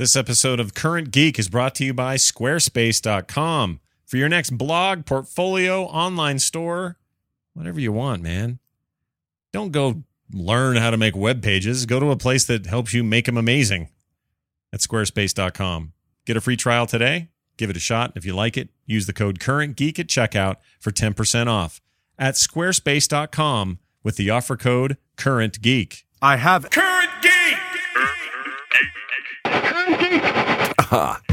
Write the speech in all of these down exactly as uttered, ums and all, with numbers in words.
This episode of Current Geek is brought to you by Squarespace dot com. For your next blog, portfolio, online store, whatever you want, man. Don't go learn how to make web pages. Go to a place that helps you make them amazing at Squarespace dot com. Get a free trial today. Give it a shot. If you like it, use the code CurrentGeek at checkout for ten percent off at Squarespace dot com with the offer code CurrentGeek. I have Current Geek! Aha.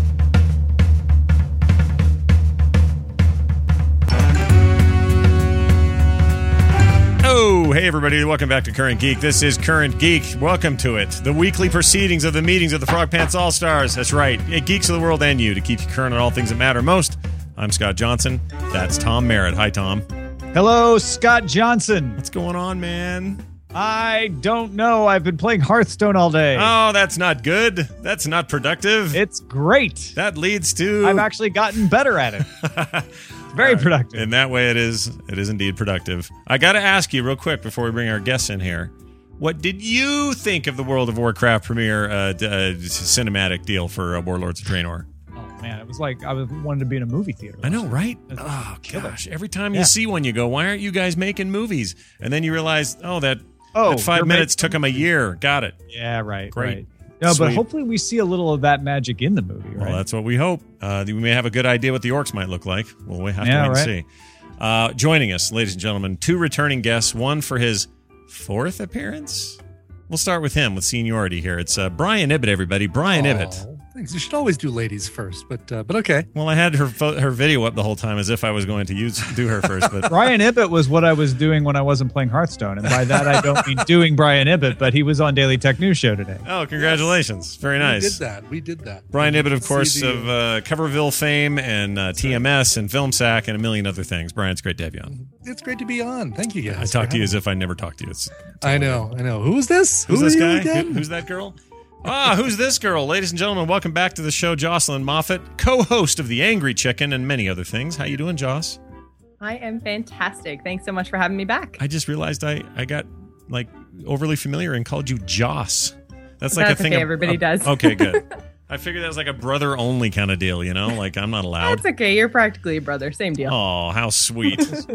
Oh, hey everybody, welcome back to Current Geek. This is Current Geek. Welcome to it. The weekly proceedings of the meetings of the Frog Pants All-Stars. That's right. It geeks of the world and you to keep you current on all things that matter most. I'm Scott Johnson. That's Tom Merritt. Hi, Tom. Hello, Scott Johnson. What's going on, man? I don't know. I've been playing Hearthstone all day. Oh, that's not good. That's not productive. It's great. That leads to... I've actually gotten better at it. It's very right. productive. In that way, it is. It is indeed productive. I got to ask you real quick before we bring our guests in here. What did you think of the World of Warcraft premiere uh, d- uh, cinematic deal for uh, Warlords of Draenor? Oh, man. It was like I was wanted to be in a movie theater. I know, right? It's Oh, killer. gosh. Every time Yeah. you see one, you go, why aren't you guys making movies? And then you realize, oh, that, Oh, that five you're minutes making- took them a year. Got it. Yeah, right. Great. Right. No, Sweet. but hopefully we see a little of that magic in the movie, right? Well, that's what we hope. Uh, we may have a good idea what the orcs might look like. Well, we have Yeah, to wait right. and see. Uh, joining us, ladies and gentlemen, two returning guests, one for his fourth appearance. We'll start with him with seniority here. It's uh, Brian Ibbett, everybody. Brian Ibbett. Oh, thanks. You should always do ladies first, but uh, but okay. Well, I had her fo- her video up the whole time as if I was going to use do her first, but Brian Ibbett was what I was doing when I wasn't playing Hearthstone. And by that, I don't mean doing Brian Ibbett, but he was on Daily Tech News Show today. oh, congratulations. Very nice. We did that. We did that. Brian Ibbett, of See course, the- of uh, Coverville fame and uh, T M S and FilmSack and a million other things. Brian, it's great to have you on. It's great to be on. Thank you, guys. I talk to you as if I never talked to you. It's, I know. I know. Who's this? who's Who this are guy? you again? Who- who's that girl? Ah, who's this girl? Ladies and gentlemen, welcome back to the show, Jocelyn Moffat, co-host of The Angry Chicken and many other things. How you doing, Joss? I am fantastic. Thanks so much for having me back. I just realized I, I got like overly familiar and called you Joss. That's like That's a thing. okay, of- everybody of- does. Okay, good. I figured that was like a brother only kind of deal, you know? Like I'm not allowed. That's okay. You're practically a brother. Same deal. Oh, how sweet.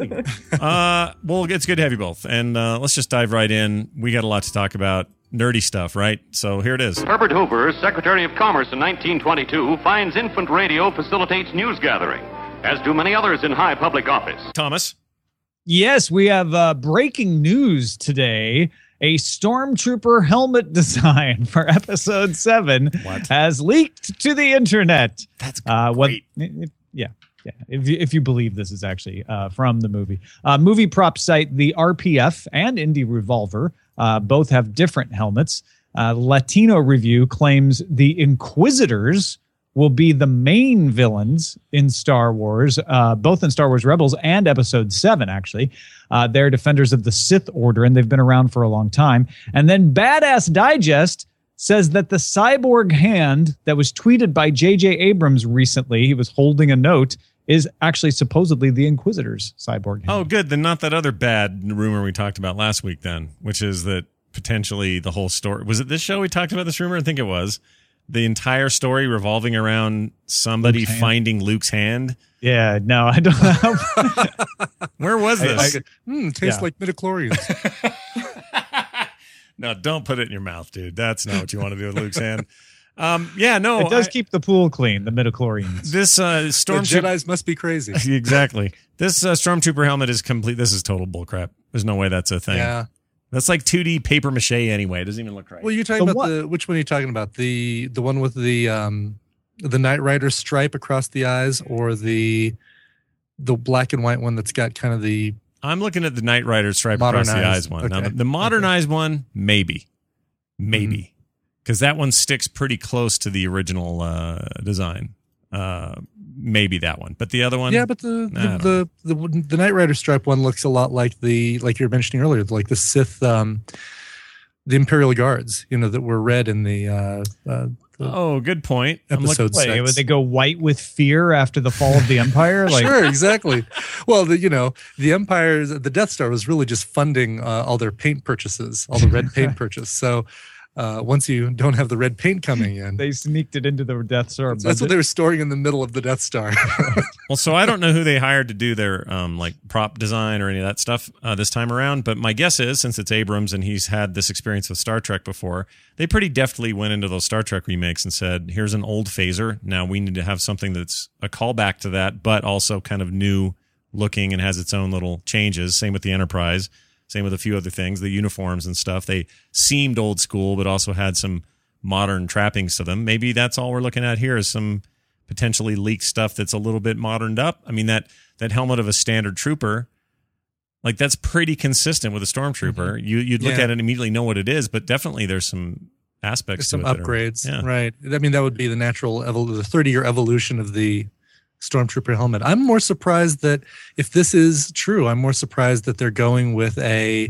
uh, well, it's good to have you both. And uh, let's just dive right in. We got a lot to talk about. Nerdy stuff, right? So here it is. Herbert Hoover, Secretary of Commerce in nineteen twenty-two, finds infant radio facilitates news gathering, as do many others in high public office. Thomas. Yes, we have uh, breaking news today. A Stormtrooper helmet design for Episode seven What? has leaked to the internet. That's Uh, what, great. if- yeah, yeah. If you, if you believe this is actually uh, from the movie. Uh, movie prop site, the R P F and Indie Revolver, uh, both have different helmets. Uh, Latino Review claims the Inquisitors will be the main villains in Star Wars, uh, both in Star Wars Rebels and Episode seven, actually. Uh, they're defenders of the Sith Order, and they've been around for a long time. And then Badass Digest says that the cyborg hand that was tweeted by J J Abrams recently, he was holding a note, is actually supposedly the Inquisitor's cyborg hand. Oh, good. Then not that other bad rumor we talked about last week then, which is that potentially the whole story. Was it this show we talked about this rumor? I think it was. The entire story revolving around somebody Luke's hand. finding Luke's hand. Yeah, no, I don't know. Where was I- this? I- Hmm, tastes Yeah. like midichlorians. No, don't put it in your mouth, dude. That's not what you want to do with Luke's hand. Um, yeah, no. it does I- keep the pool clean, the midichlorians. this uh, The stormtrooper. Jedis must be crazy. Exactly. This uh, stormtrooper helmet is complete. This is total bullcrap. There's no way that's a thing. Yeah. That's like two D paper mache anyway. It doesn't even look right. Well, you're talking The about what? the which one are you talking about? The the one with the um the Knight Rider stripe across the eyes, or the the black and white one that's got kind of the I'm looking at the Knight Rider stripe across the Modernized. eyes one. Now, Okay. the, the modernized one, maybe. Maybe. Because that one sticks pretty close to the original uh, design. Uh, maybe that one. But the other one, yeah, but the I don't the, the the the Knight Rider stripe one looks a lot like the like you were mentioning earlier, like the Sith, um, the Imperial Guards, you know, that were red in the uh, uh, the oh, good point. I'm looking- episode Wait, six. would they go white with fear after the fall of the Empire? Like, sure, exactly. Well, the, you know, the Empire's the Death Star was really just funding uh, all their paint purchases, all the red paint purchase. So uh, once you don't have the red paint coming in. They sneaked it into the Death Star. That's what budget. they were storing in the middle of the Death Star. Well, so I don't know who they hired to do their um, like prop design or any of that stuff uh, this time around, but my guess is, since it's Abrams and he's had this experience with Star Trek before, they pretty deftly went into those Star Trek remakes and said, here's an old phaser. Now we need to have something that's a callback to that, but also kind of new looking and has its own little changes. Same with the Enterprise. Same with a few other things, the uniforms and stuff. They seemed old school, but also had some modern trappings to them. Maybe that's all we're looking at here is some potentially leaked stuff that's a little bit moderned up. I mean, that that helmet of a standard trooper, like that's pretty consistent with a stormtrooper. Mm-hmm. You, you'd look Yeah. at it and immediately know what it is, but definitely there's some aspects There's some to it. that are- upgrades, yeah. right? I mean, that would be the natural, evol- the thirty-year evolution of the Stormtrooper helmet. I'm more surprised that if this is true, I'm more surprised that they're going with a,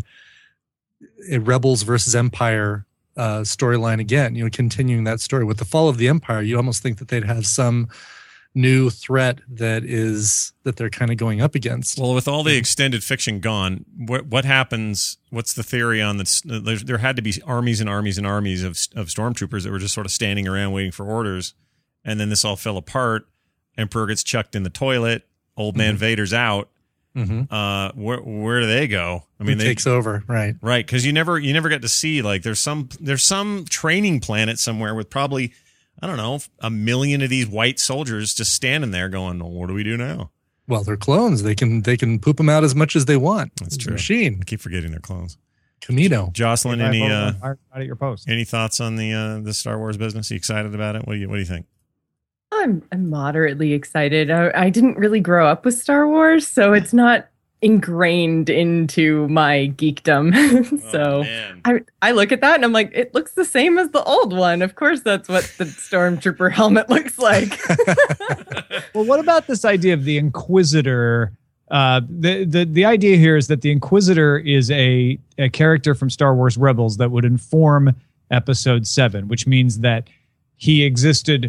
a Rebels versus Empire uh, storyline again. You know, continuing that story with the fall of the Empire. You almost think that they'd have some new threat that is that they're kind of going up against. Well, with all the extended fiction gone, what what happens? What's the theory on this? There, there had to be armies and armies and armies of of stormtroopers that were just sort of standing around waiting for orders, and then this all fell apart. Emperor gets chucked in the toilet. Old man mm-hmm. Vader's out. Mm-hmm. Uh, where where do they go? I mean, Who they, takes over, right? Right, because you never you never get to see like there's some there's some training planet somewhere with probably I don't know a million of these white soldiers just standing there going, well, what do we do now? Well, they're clones. They can they can poop them out as much as they want. That's It's true. a machine. I keep forgetting they're clones. Camino. Jocelyn, any uh, out at your post? any thoughts on the uh, the Star Wars business? Are you excited about it? What do you what do you think? I'm, I'm moderately excited. I, I didn't really grow up with Star Wars, so it's not ingrained into my geekdom. so oh, I, I look at that and I'm like, it looks the same as the old one. Of course, that's what the Stormtrooper helmet looks like. Well, what about this idea of the Inquisitor? Uh, the, the the idea here is that the Inquisitor is a, a character from Star Wars Rebels that would inform Episode seven, which means that he existed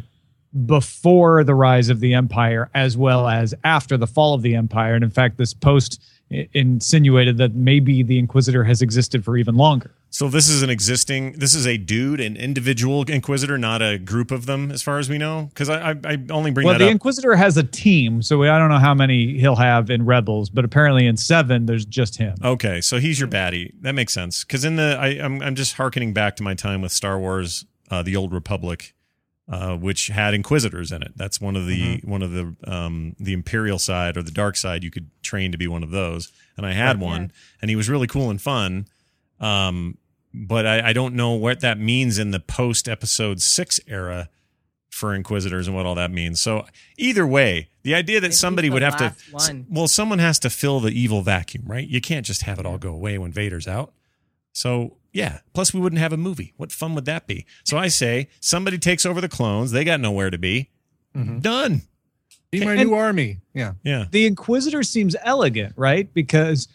before the rise of the Empire as well as after the fall of the Empire. And in fact, this post insinuated that maybe the Inquisitor has existed for even longer. So this is an existing, this is a dude, an individual Inquisitor, not a group of them, as far as we know? Because I, I, I only bring well, that the up. Inquisitor has a team, so I don't know how many he'll have in Rebels, but apparently in Seven, there's just him. Okay, so he's your baddie. That makes sense. Because in the, I, I'm, I'm just hearkening back to my time with Star Wars, uh, The Old Republic, uh, which had Inquisitors in it. That's one of the mm-hmm. one of the um, the Imperial side or the dark side. You could train to be one of those, and I had one, yeah. and he was really cool and fun. Um, but I, I don't know what that means in the post Episode Six era for Inquisitors and what all that means. So either way, the idea that Maybe somebody the would have to, one. well, someone has to fill the evil vacuum, right? You can't just have it all go away when Vader's out. So yeah, plus we wouldn't have a movie. What fun would that be? So I say somebody takes over the clones. They got nowhere to be. Mm-hmm. Done. Be my and, new army. Yeah. Yeah. The Inquisitor seems elegant, right? Because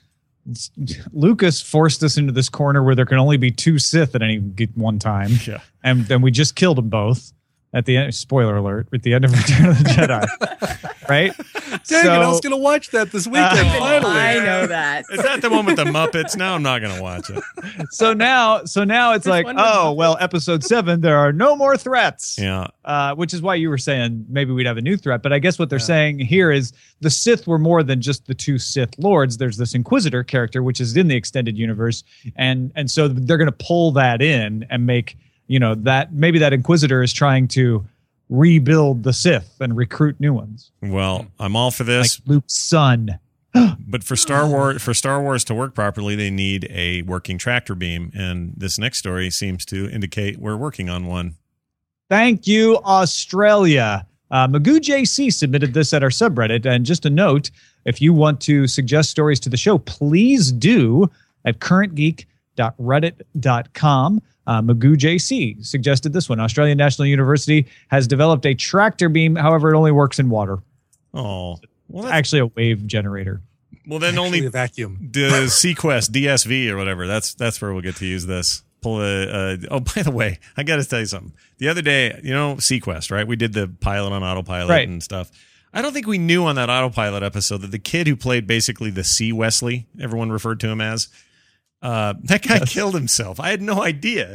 Lucas forced us into this corner where there can only be two Sith at any one time. Yeah. And then we just killed them both at the end. Spoiler alert, at the end of Return of the Jedi. Right? Dang so, it, I was going to watch that this weekend, uh, finally. I know that. Is that the one with the Muppets? No, I'm not going to watch it. So now, so now it's There's like, one with oh, Muppets. well, Episode seven, there are no more threats. Yeah. Uh, which is why you were saying maybe we'd have a new threat. But I guess what they're yeah. saying here is the Sith were more than just the two Sith lords. There's this Inquisitor character, which is in the extended universe. And, and so they're going to pull that in and make, you know, that maybe that Inquisitor is trying to rebuild the Sith and recruit new ones. Well, I'm all for this. Like Luke's son. But for Star Wars, for Star Wars to work properly, they need a working tractor beam, and this next story seems to indicate we're working on one. Thank you, Australia. Uh, Magoo J C submitted this at our subreddit, and just a note: if you want to suggest stories to the show, please do at current geek dot reddit dot com. Uh, Magoo J C suggested this one. Australian National University has developed a tractor beam. However, it only works in water. Oh, well, it's actually a wave generator. Well, then actually only a vacuum. The Sequest D S V or whatever. That's that's where we'll get to use this. Pull a. Uh, oh, by the way, I got to tell you something. The other day, you know, Sequest, right? We did the pilot on autopilot right. and stuff. I don't think we knew on that autopilot episode that the kid who played basically the C. Wesley, everyone referred to him as, Uh, that guy yes. killed himself. I had no idea.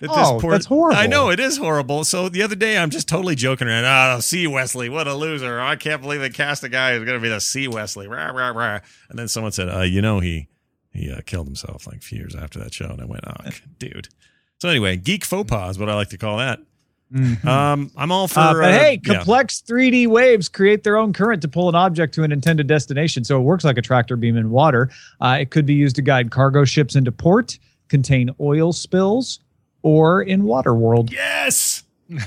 That Oh, that's horrible. I know, it is horrible. So the other day, I'm just totally joking around. Oh, C. Wesley, what a loser. I can't believe they cast a guy who's going to be the C. Wesley. Rah, rah, rah. And then someone said, uh, you know, he he uh, killed himself like a few years after that show. And I went, oh, dude. So anyway, geek faux pas is what I like to call that. Mhm. Um, I'm all for. Uh, but uh, hey, yeah. complex three D waves create their own current to pull an object to an intended destination. So it works like a tractor beam in water. Uh, it could be used to guide cargo ships into port, contain oil spills, or in water world. Yes.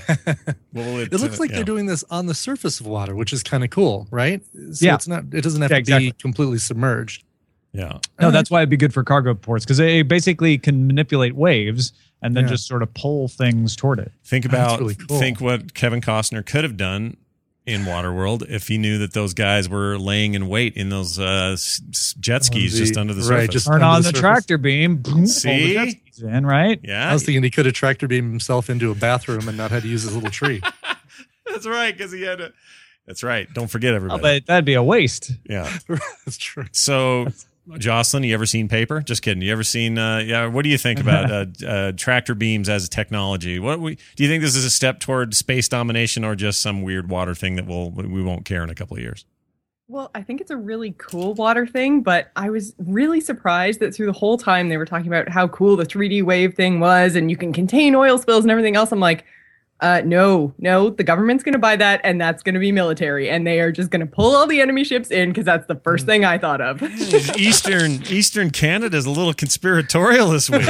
Well, It looks uh, like yeah. they're doing this on the surface of water, which is kind of cool, right? So Yeah. it's not. It doesn't have Yeah, to exactly. be completely submerged. Yeah. No, that's why it'd be good for cargo ports because they basically can manipulate waves and then Yeah. just sort of pull things toward it. Think That's about really cool. think what Kevin Costner could have done in Waterworld if he knew that those guys were laying in wait in those uh, s- s- jet skis the- just under the right, surface. just- Turn under on the the, surface. tractor beam. Boom, pull the See? jet skis in, right? Yeah, I was thinking he could have tractor beamed himself into a bathroom and not had to use his little tree. that's right because he had to. That's right. Don't forget Oh, everybody. but that'd be a waste. yeah. That's true. So, Jocelyn, you ever seen Paper? Just kidding. You ever seen? Uh, yeah. What do you think about uh, uh, tractor beams as a technology? What we, do you think this is a step toward space domination, or just some weird water thing that will we won't care in a couple of years? Well, I think it's a really cool water thing, but I was really surprised that through the whole time they were talking about how cool the three D wave thing was and you can contain oil spills and everything else. I'm like, uh, no, no, the government's going to buy that and that's going to be military. And they are just going to pull all the enemy ships in because that's the first thing I thought of. Eastern Eastern Canada is a little conspiratorial this week.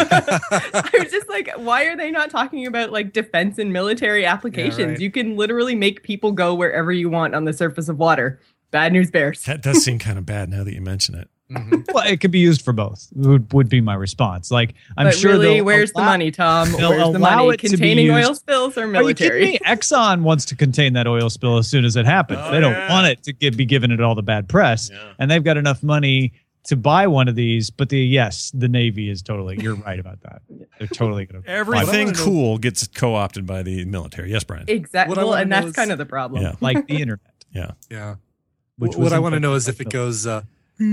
I was just like, why are they not talking about like defense and military applications? Yeah, right. You can literally make people go wherever you want on the surface of water. Bad news bears. That does seem kind of bad now that you mention it. Mhm. Well, it could be used for both. Would, would be my response. Like, I'm but sure. really, they'll where's the allow- money, Tom? they'll Where's the allow money? it to be Containing used- oil spills or Are you military? kidding me? Exxon wants to contain that oil spill as soon as it happens. Oh, they don't yeah. want it to get, be giving it all the bad press, Yeah. and they've got enough money to buy one of these. But the yes, the Navy is totally. You're right about that. They're totally going to Everything wanna know- cool gets co-opted by the military. Yes, Brian. Exactly. What I Well, wanna and know that's is- kind of the problem. Yeah. like the internet. Yeah. Yeah. Which What was I want to know invented is by if it Philip. goes uh,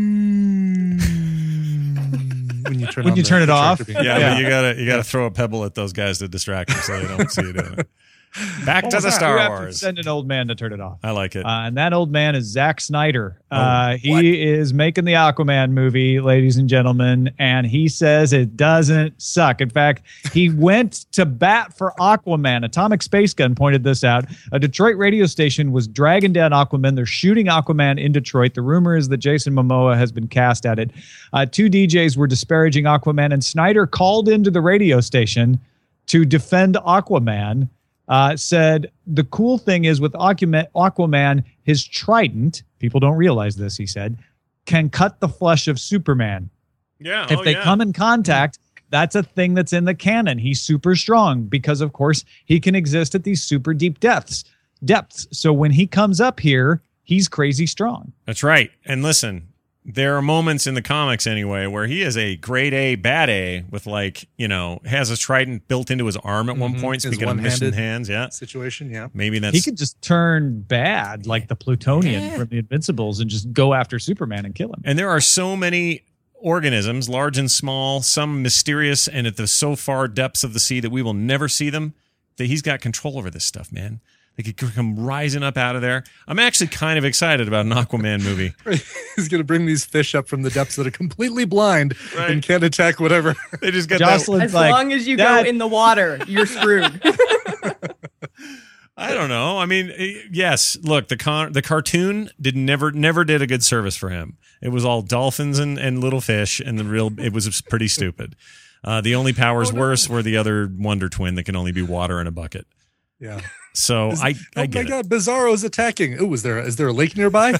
when you turn When on you the- turn it the off? tractor beam. Yeah, Yeah. but you gotta you gotta throw a pebble at those guys to distract them so they don't see you doing it. Back to the You Star have to Wars. send an old man to turn it off. I like it. Uh, and that old man is Zack Snyder. Uh, what? he is making the Aquaman movie, ladies and gentlemen, and he says it doesn't suck. In fact, he went to bat for Aquaman. Atomic Space Gun pointed this out. A Detroit radio station was dragging down Aquaman. They're shooting Aquaman in Detroit. The rumor is that Jason Momoa has been cast at it. Uh, two D Js were disparaging Aquaman, and Snyder called into the radio station to defend Aquaman. Uh, said the cool thing is with Aquaman, Aquaman, his trident, people don't realize this, he said, can cut the flesh of Superman. yeah. If oh, they yeah. come in contact, that's a thing that's in the canon. He's super strong because, of course, he can exist at these super deep depths. Depths. So when he comes up here, he's crazy strong. That's right. And listen, there are moments in the comics anyway where he is a grade A bad A with like, you know, has a trident built into his arm at one Mhm. point, His speaking of missing one-handed hands. Yeah. situation. Yeah. Maybe that's He could just turn bad like the Plutonian Yeah. from the Invincibles and just go after Superman and kill him. and there are so many organisms, large and small, some mysterious and at the so far depths of the sea that we will never see them, that he's got control over this stuff, man. They could come rising up out of there. I'm actually kind of excited about an Aquaman movie. He's going to bring these fish up from the depths that are completely blind Right. and can't attack whatever. They just got Jocelyn's As like, long as you "Dad." go in the water, you're screwed. that. I don't know. I mean, eh, yes. Look, the con- the cartoon did never never did a good service for him. It was all dolphins and, and little fish, and the real it was pretty stupid. Uh, the only powers Oh, no. worse were the other Wonder Twin that can only be water in a bucket. Yeah. So Is- I, I oh my get it. God, Bizarro's attacking. Oh, is there is there a lake nearby?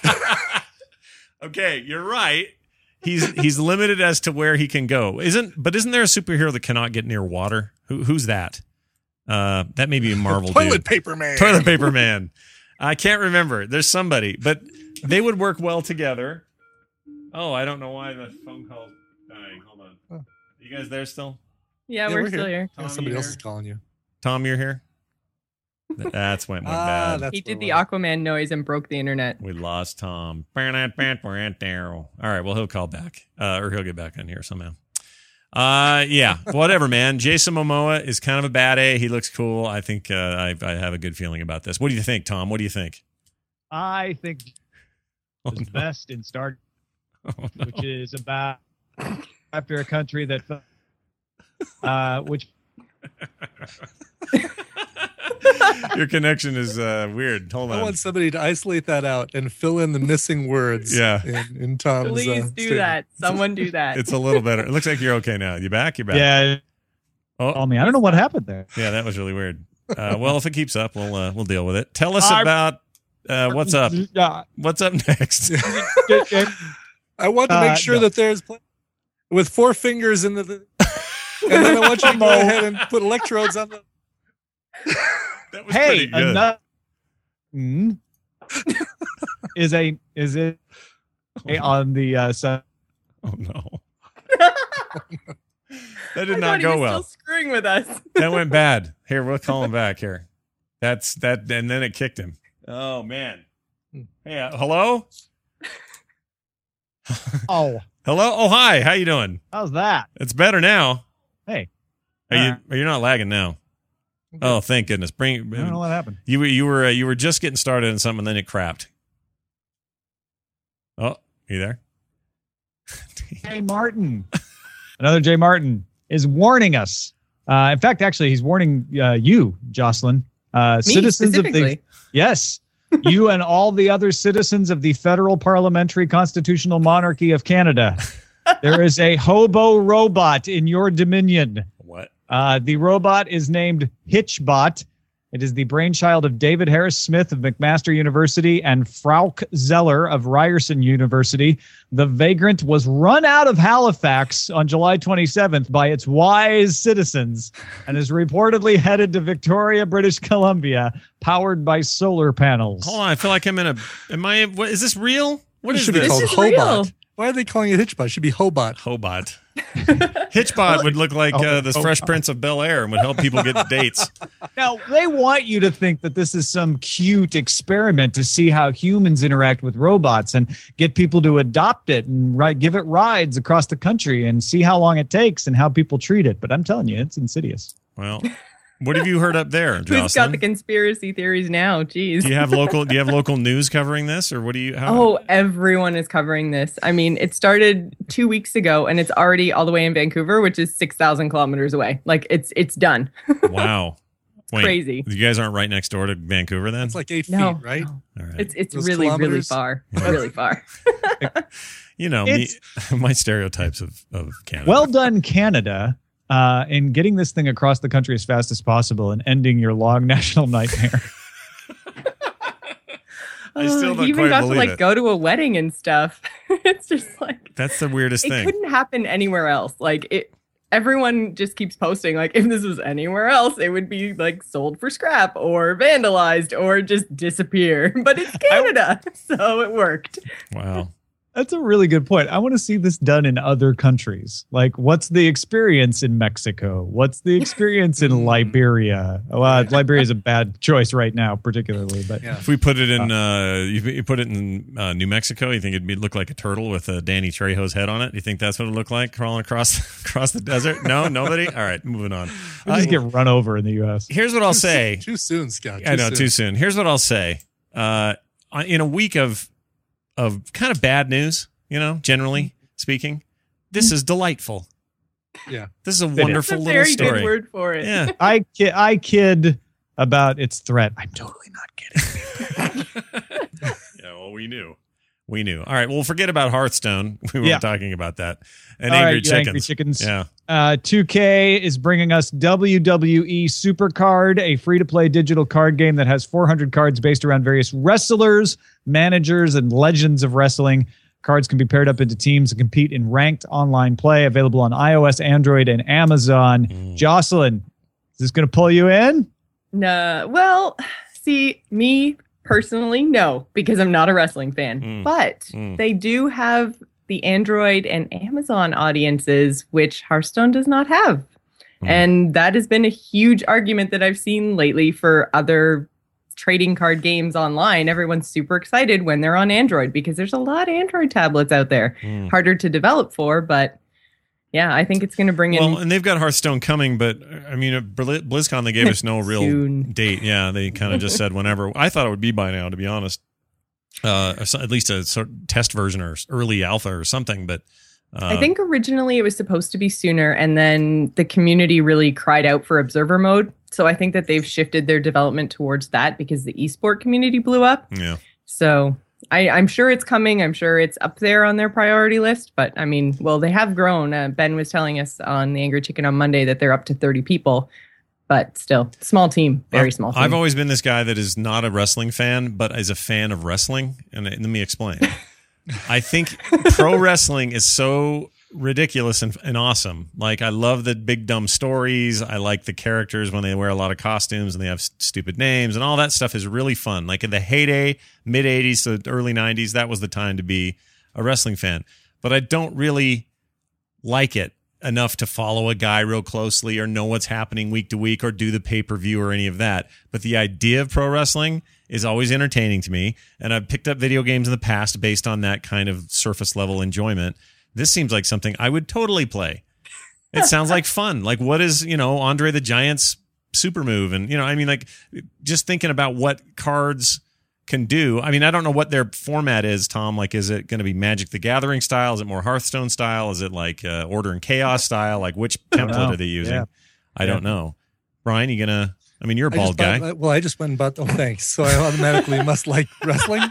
Okay, you're right. He's he's limited as to where he can go. Isn't but isn't there a superhero that cannot get near water? Who who's that? Uh, that may be a Marvel Toilet dude. paper man. Toilet paper man. I can't remember. There's somebody, but they would work well together. Oh, I don't know why the phone call's dying. Hold on. Oh. You guys there still? Yeah, Yeah, we're, we're still here. here. Yeah, Tom, somebody you else here? is calling you. Tom, you're here. That's went, went Ah, bad. that's He what did it the was. Aquaman noise and broke the internet. We lost Tom. All right, well, he'll call back, uh, or he'll get back on here somehow. Uh, yeah, whatever, man. Jason Momoa is kind of a bad A. He looks cool. I think uh, I, I have a good feeling about this. What do you think, Tom? What do you think? I think Oh, is no. best in Star, Oh, no. which is about after a country that, uh, which Your connection is uh, weird. Hold I on. want somebody to isolate that out and fill in the missing words. Yeah. in, in Tom's. Please uh, do statement. that. Someone do that. It's a little better. It looks like you're okay now. You back? You're back. yeah, Oh, call me. I don't know what happened there. yeah, that was really weird. Uh, well, if it keeps up, we'll uh, we'll deal with it. Tell us I'm- about uh, what's up. Uh, What's up next? I want to make Uh, sure no. that there's pl- with four fingers in the, the and then I want you to go ahead and put electrodes on the. That was hey, pretty good. another Mm. is a is it a, on the uh, side? Oh no, that did I not thought he go was well. Still screwing with us. That went bad. Here, we'll call him back. Here, that's that, and then it kicked him. Oh man. Hey, uh, hello, Oh, hello. Oh hi, how you doing? how's that? It's better now. Hey, Are you? Alright. Are you not lagging now? Oh, thank goodness. Bring. I don't know what happened. You were you were uh, you were just getting started in something, and then it crapped. Oh, you there? Jay Martin, another Jay Martin is warning us. Uh, in fact, actually, he's warning uh, you, Jocelyn, uh, Me, citizens of the specifically. yes, you and all the other citizens of the federal parliamentary constitutional monarchy of Canada. There is a hobo robot in your dominion. What? Uh, the robot is named Hitchbot. It is the brainchild of David Harris Smith of McMaster University and Frauke Zeller of Ryerson University. The vagrant was run out of Halifax on July twenty-seventh by its wise citizens and is reportedly headed to Victoria, British Columbia, powered by solar panels. Hold on, I feel like I'm in a. Am I? What is this real? What It is should this? be called This is real. Hobot. Why are they calling it Hitchbot? It should be Hobot. Hobot. Hitchbot would look like uh, the Oh, Fresh oh. Prince of Bel Air and would help people get dates. Now, they want you to think that this is some cute experiment to see how humans interact with robots and get people to adopt it and ri- give it rides across the country and see how long it takes and how people treat it. But I'm telling you, it's insidious. Well, what have you heard up there, Who's got the Jocelyn? conspiracy theories now? Jeez. Do you have local? Do you have local news covering this, or what do you? How, Oh, everyone is covering this. I mean, it started two weeks ago, and it's already all the way in Vancouver, which is six thousand kilometers away. Like it's it's done. wow, Wait, crazy. You guys aren't right next door to Vancouver, then? It's like eight No, feet, right? no. All right. It's it's Those really really kilometers? far, Yeah. really far. you know, me, It's- my stereotypes of of Canada. Well done, Canada, uh, in getting this thing across the country as fast as possible and ending your long national nightmare. I still Oh, don't you even quite got to believe like it. go to a wedding and stuff. It's just like That's the weirdest it thing. couldn't happen anywhere else. Like it. Everyone just keeps posting like if this was anywhere else, it would be like sold for scrap or vandalized or just disappear. But it's Canada, so it worked. Wow. That's a really good point. I want to see this done in other countries. Like, what's the experience in Mexico? What's the experience in Liberia? Well, Liberia is a bad choice right now, particularly. But Yeah. If we put it in, uh, you, you put it in uh, New Mexico, you think it'd be, look like a turtle with uh, Danny Trejo's head on it? You think that's what it looked like crawling across across the desert? No, nobody. All right, moving on. we just Uh, get run over in the U S. here's what I'll Too say. soon- Too soon, Scott. I know, too soon. Here's what I'll say. Uh, in a week of of kind of bad news, you know, generally speaking, this is delightful. Yeah. This is a is. That's wonderful a little very story. good word for it. Yeah. I kid, I kid about its threat. I'm totally not kidding. Yeah, well, we knew. We knew. All right, well, forget about Hearthstone. We weren't Yeah. talking about that. And All Angry right, you Chickens. Angry Chickens. Yeah. Uh, two K is bringing us W W E Supercard, a free-to-play digital card game that has four hundred cards based around various wrestlers, managers, and legends of wrestling. Cards can be paired up into teams and compete in ranked online play, available on iOS, Android, and Amazon. Mm. Jocelyn, is this going to pull you in? No, well, see, me personally, no, because I'm not a wrestling fan. Mm. But Mm. they do have the Android and Amazon audiences, which Hearthstone does not have. Mm. And that has been a huge argument that I've seen lately for other trading card games online. Everyone's super excited when they're on Android because there's a lot of Android tablets out there. Mm. Harder to develop for, but yeah, I think it's going to bring in. Well, and they've got Hearthstone coming, but I mean, at Bli- BlizzCon they gave us no real Soon. date. Yeah, they kind of just said whenever. I thought it would be by now, to be honest. Uh, or so- at least a sort of test version or early alpha or something. But uh, I think originally it was supposed to be sooner, and then the community really cried out for observer mode. So I think that they've shifted their development towards that because the esport community blew up. yeah. So I, I'm sure it's coming. I'm sure it's up there on their priority list. But I mean, well, they have grown. Uh, Ben was telling us on the Angry Chicken on Monday that they're up to thirty people. But still, small team, very I've, small team. I've always been this guy that is not a wrestling fan, but is a fan of wrestling. And let me explain. I think pro wrestling is so ridiculous and, and awesome. Like, I love the big dumb stories. I like the characters when they wear a lot of costumes and they have s- stupid names, and all that stuff is really fun. Like in the heyday, mid eighties to early nineties, that was the time to be a wrestling fan. But I don't really like it enough to follow a guy real closely or know what's happening week to week or do the pay-per-view or any of that. But the idea of pro wrestling is always entertaining to me, and I've picked up video games in the past based on that kind of surface level enjoyment. This seems like something I would totally play. It sounds like fun. Like, what is, you know, Andre the Giant's super move? And, you know, I mean, like, just thinking about what cards can do. I mean, I don't know what their format is, Tom. Like, is it going to be Magic the Gathering style? Is it more Hearthstone style? Is it like uh, Order and Chaos style? Like, which template know. are they using? Yeah. I don't know. Brian, you gonna? I mean, you're a I bald just guy. bought- well, I just went and bought. Oh, thanks. So I automatically must like wrestling.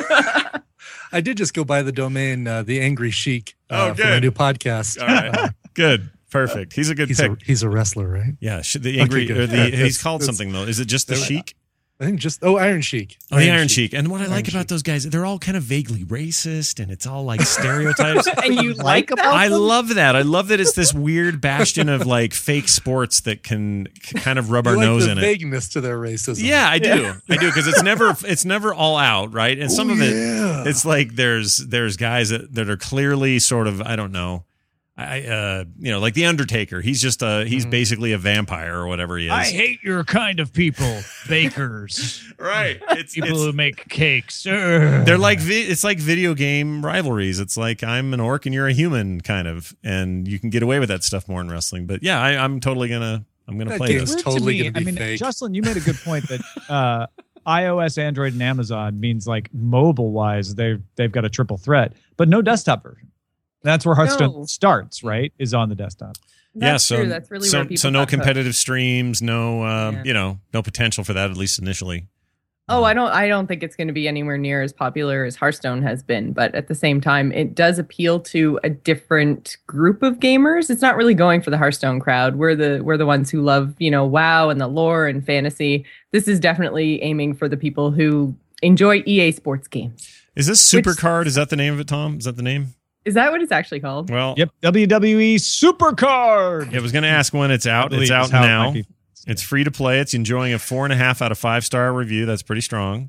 I did just go buy the domain, uh, the Angry Chic, uh, Oh, for my good. new podcast. All right. Uh, Good. Perfect. He's a good he's pick. a he's a wrestler, right? yeah. Should the angry good. or the Yeah, he's that's- called that's- something though. Is it just the that's- Sheik? I think just oh, Iron Sheik. Oh, the Iron Sheik. And what I Iron like about Sheik. those guys, they're all kind of vaguely racist, and it's all like stereotypes. and you like that? I love that. I love that it's this weird bastion of like fake sports that can c- kind of rub You our like nose the in it. vagueness to their racism. Yeah, I do. I do because it's never it's never all out, right? And some Oh, of it, yeah. it's like there's there's guys that, that are clearly sort of I don't know, I uh you know like the Undertaker. He's just a he's Mm-hmm. basically a vampire or whatever he is. I hate your kind of people, bakers, right. It's, people it's who make cakes. Ugh. they're like vi- it's like video game rivalries. It's like I'm an orc and you're a human, kind of, and you can get away with that stuff more in wrestling. But yeah, I, I'm totally gonna I'm gonna That play game's this. Weird totally to gonna be I mean, fake. Jocelyn, you made a good point that uh, iOS, Android, and Amazon means like mobile wise, they've they've got a triple threat, but no desktop version. That's where Hearthstone No. starts, right? Is on the desktop. yeah, That's so true. That's really so, where people so no got hooked. competitive streams, no uh, Yeah. you know no potential for that at least initially. Oh, I don't I don't think it's going to be anywhere near as popular as Hearthstone has been, but at the same time it does appeal to a different group of gamers. It's not really going for the Hearthstone crowd. We're the we're the ones who love, you know, WoW and the lore and fantasy. This is definitely aiming for the people who enjoy E A sports games. Is this Which- Supercard? Is that the name of it, Tom? Is that the name? Is that what it's actually called? Well, Yep, W W E Supercard. I was going to ask when it's out. Believe It's out is how it now. might be. It's free to play. It's enjoying a four and a half out of five star review. That's pretty strong.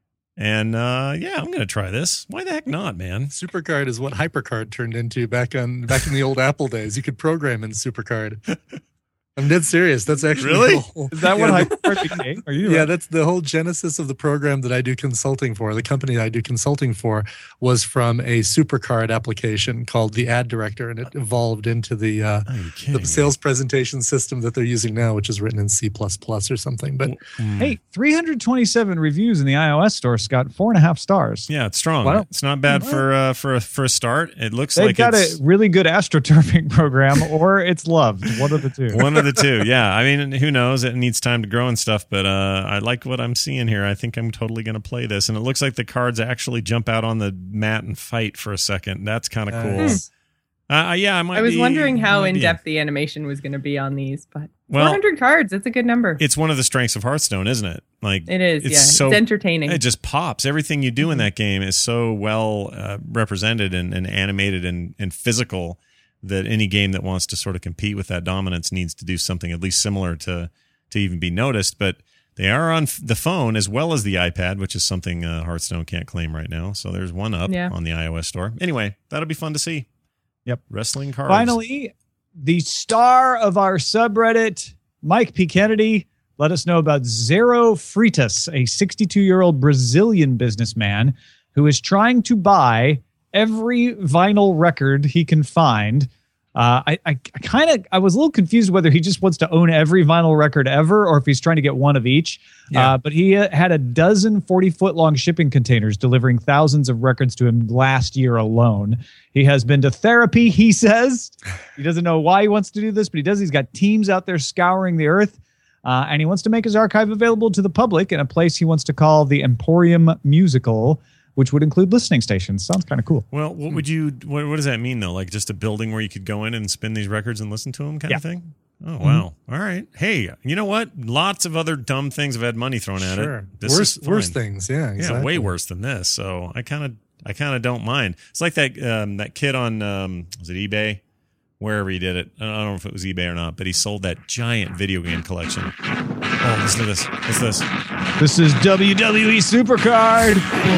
And uh, yeah, I'm going to try this. Why the heck not, man? Supercard is what Hypercard turned into back on back in the old Apple days. You could program in Supercard. I'm dead serious. That's actually Really? the whole- Is that yeah, what the- Hypercard became? Are you? Yeah, right? that's the whole genesis of the program that I do consulting for. The company I do consulting for was from a Supercard application called the Ad Director, and it evolved into the uh, Are you the kidding me? sales presentation system that they're using now, which is written in C plus plus or something. But Mm. Hey, three hundred twenty-seven reviews in the iOS store, Scott. Four and a half stars. Yeah, it's strong. Wow. It's not bad for uh, for a for a start. It looks They've like got it's a really good astroturfing program, or it's loved. One of the two. one of the two. Yeah, I mean, who knows? It needs time to grow and stuff. But uh, I like what I'm seeing here. I think I'm totally going to play this, and it looks like the cards actually jump out on the mat and fight for a second. That's kind of cool. Nice. Uh, yeah, I might. I was be- wondering how might in be- depth the animation was going to be on these, but Well, four hundred cards, that's a good number. It's one of the strengths of Hearthstone, isn't it? Like It is, It's yeah. so it's entertaining. it just pops. Everything you do in that game is so well uh, represented and, and animated and, and physical that any game that wants to sort of compete with that dominance needs to do something at least similar to to even be noticed. But they are on f- the phone as well as the iPad, which is something uh, Hearthstone can't claim right now. So there's one up Yeah. on the iOS store. Anyway, that'll be fun to see. Yep. Wrestling cards. Finally, the star of our subreddit, Mike P. Kennedy, let us know about Zero Freitas, a sixty-two-year-old Brazilian businessman who is trying to buy every vinyl record he can find Uh, I, I, I kind of, I was a little confused whether he just wants to own every vinyl record ever, or if he's trying to get one of each. Yeah. Uh, but he uh, had a dozen forty foot long shipping containers delivering thousands of records to him last year alone. He has been to therapy, he says. He doesn't know why he wants to do this, but he does. He's got teams out there scouring the earth. Uh, and he wants to make his archive available to the public in a place he wants to call the Emporium Musical, which would include listening stations. Sounds kind of cool. Well, what would you? What, what does that mean though? Like just a building where you could go in and spin these records and listen to them, kind Yeah. of thing. Oh wow! Mm-hmm. All right. Hey, you know what? Lots of other dumb things have had money thrown at Sure. it. This Worse, is worse fine. things. Yeah, exactly. Yeah, way worse than this. So I kind of, I kind of don't mind. It's like that um, that kid on um, was it eBay, wherever he did it. I don't know if it was eBay or not, but he sold that giant video game collection. Oh, listen to this. What's this? This is W W E Supercard.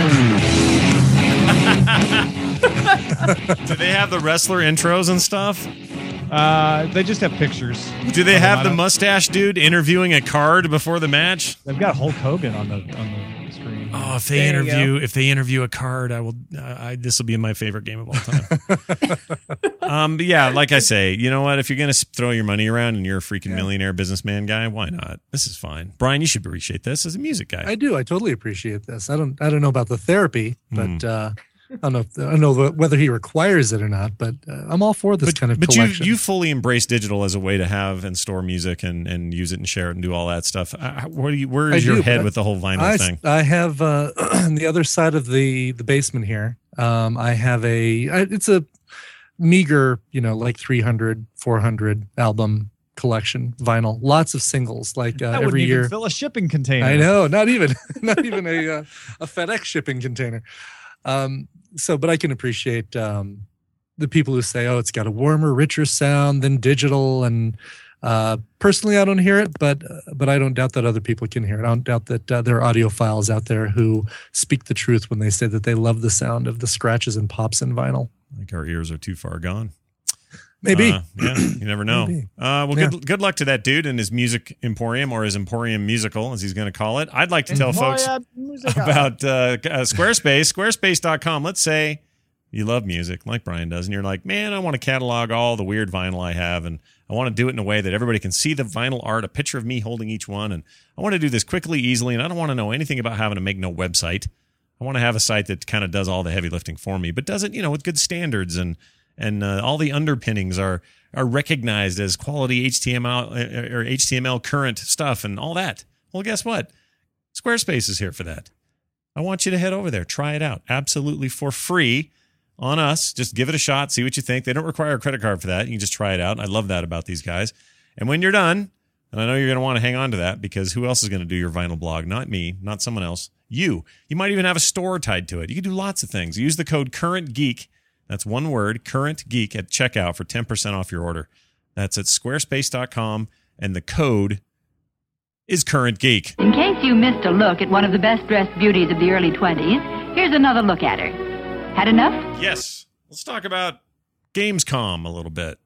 Do they have the wrestler intros and stuff? Uh, they just have pictures. Do they of them. have I the don't- mustache dude interviewing a card before the match? They've got Hulk Hogan on the on the screen. Oh, if they There you interview, if they interview a card, I will. Uh, I, this will be my favorite game of all time. um, but yeah, like I say, you know what? If you're gonna s- throw your money around and you're a freaking millionaire businessman guy, why not? This is fine. Brian, you should appreciate this as a music guy. I do. I totally appreciate this. I don't. I don't know about the therapy, but Mm. uh, I don't know. If, I don't know whether he requires it or not. But uh, I'm all for this but kind of but you collection. you fully embrace digital as a way to have and store music and, and use it and share it and do all that stuff. Uh, where do you, where is I your do, head but with the whole vinyl I, thing? I have uh, on the other side of the the basement here. Um, I have a. I, it's a meager, you know, like three hundred, four hundred album collection vinyl. Lots of singles, like uh, that every wouldn't year. even fill a shipping container. I know, not even, not even a uh, a FedEx shipping container. Um, so, but I can appreciate um, the people who say, "Oh, it's got a warmer, richer sound than digital." And uh, personally, I don't hear it, but uh, but I don't doubt that other people can hear it. I don't doubt that uh, there are audiophiles out there who speak the truth when they say that they love the sound of the scratches and pops in vinyl. I think our ears are too far gone. Maybe. Uh, yeah, you never know. Maybe. Uh, well, Yeah. good good luck to that dude and his music emporium, or his Emporium Musical, as he's going to call it. I'd like to tell folks about uh, uh, Squarespace, squarespace dot com. Let's say you love music like Brian does, and you're like, man, I want to catalog all the weird vinyl I have, and I want to do it in a way that everybody can see the vinyl art, a picture of me holding each one, and I want to do this quickly, easily, and I don't want to know anything about having to make no website. I want to have a site that kind of does all the heavy lifting for me, but does it, you know, with good standards, and and uh, all the underpinnings are are recognized as quality H T M L or H T M L current stuff and all that. Well, guess what? Squarespace is here for that. I want you to head over there, try it out, absolutely for free on us. Just give it a shot, see what you think. They don't require a credit card for that. You can just try it out. I love that about these guys. And when you're done, and I know you're going to want to hang on to that, because who else is going to do your vinyl blog? Not me, not someone else. You. You might even have a store tied to it. You can do lots of things. Use the code CurrentGeek. That's one word, CurrentGeek, at checkout for ten percent off your order. That's at squarespace dot com, and the code is CurrentGeek. In case you missed a look at one of the best-dressed beauties of the early twenties, here's another look at her. Had enough? Yes. Let's talk about Gamescom a little bit.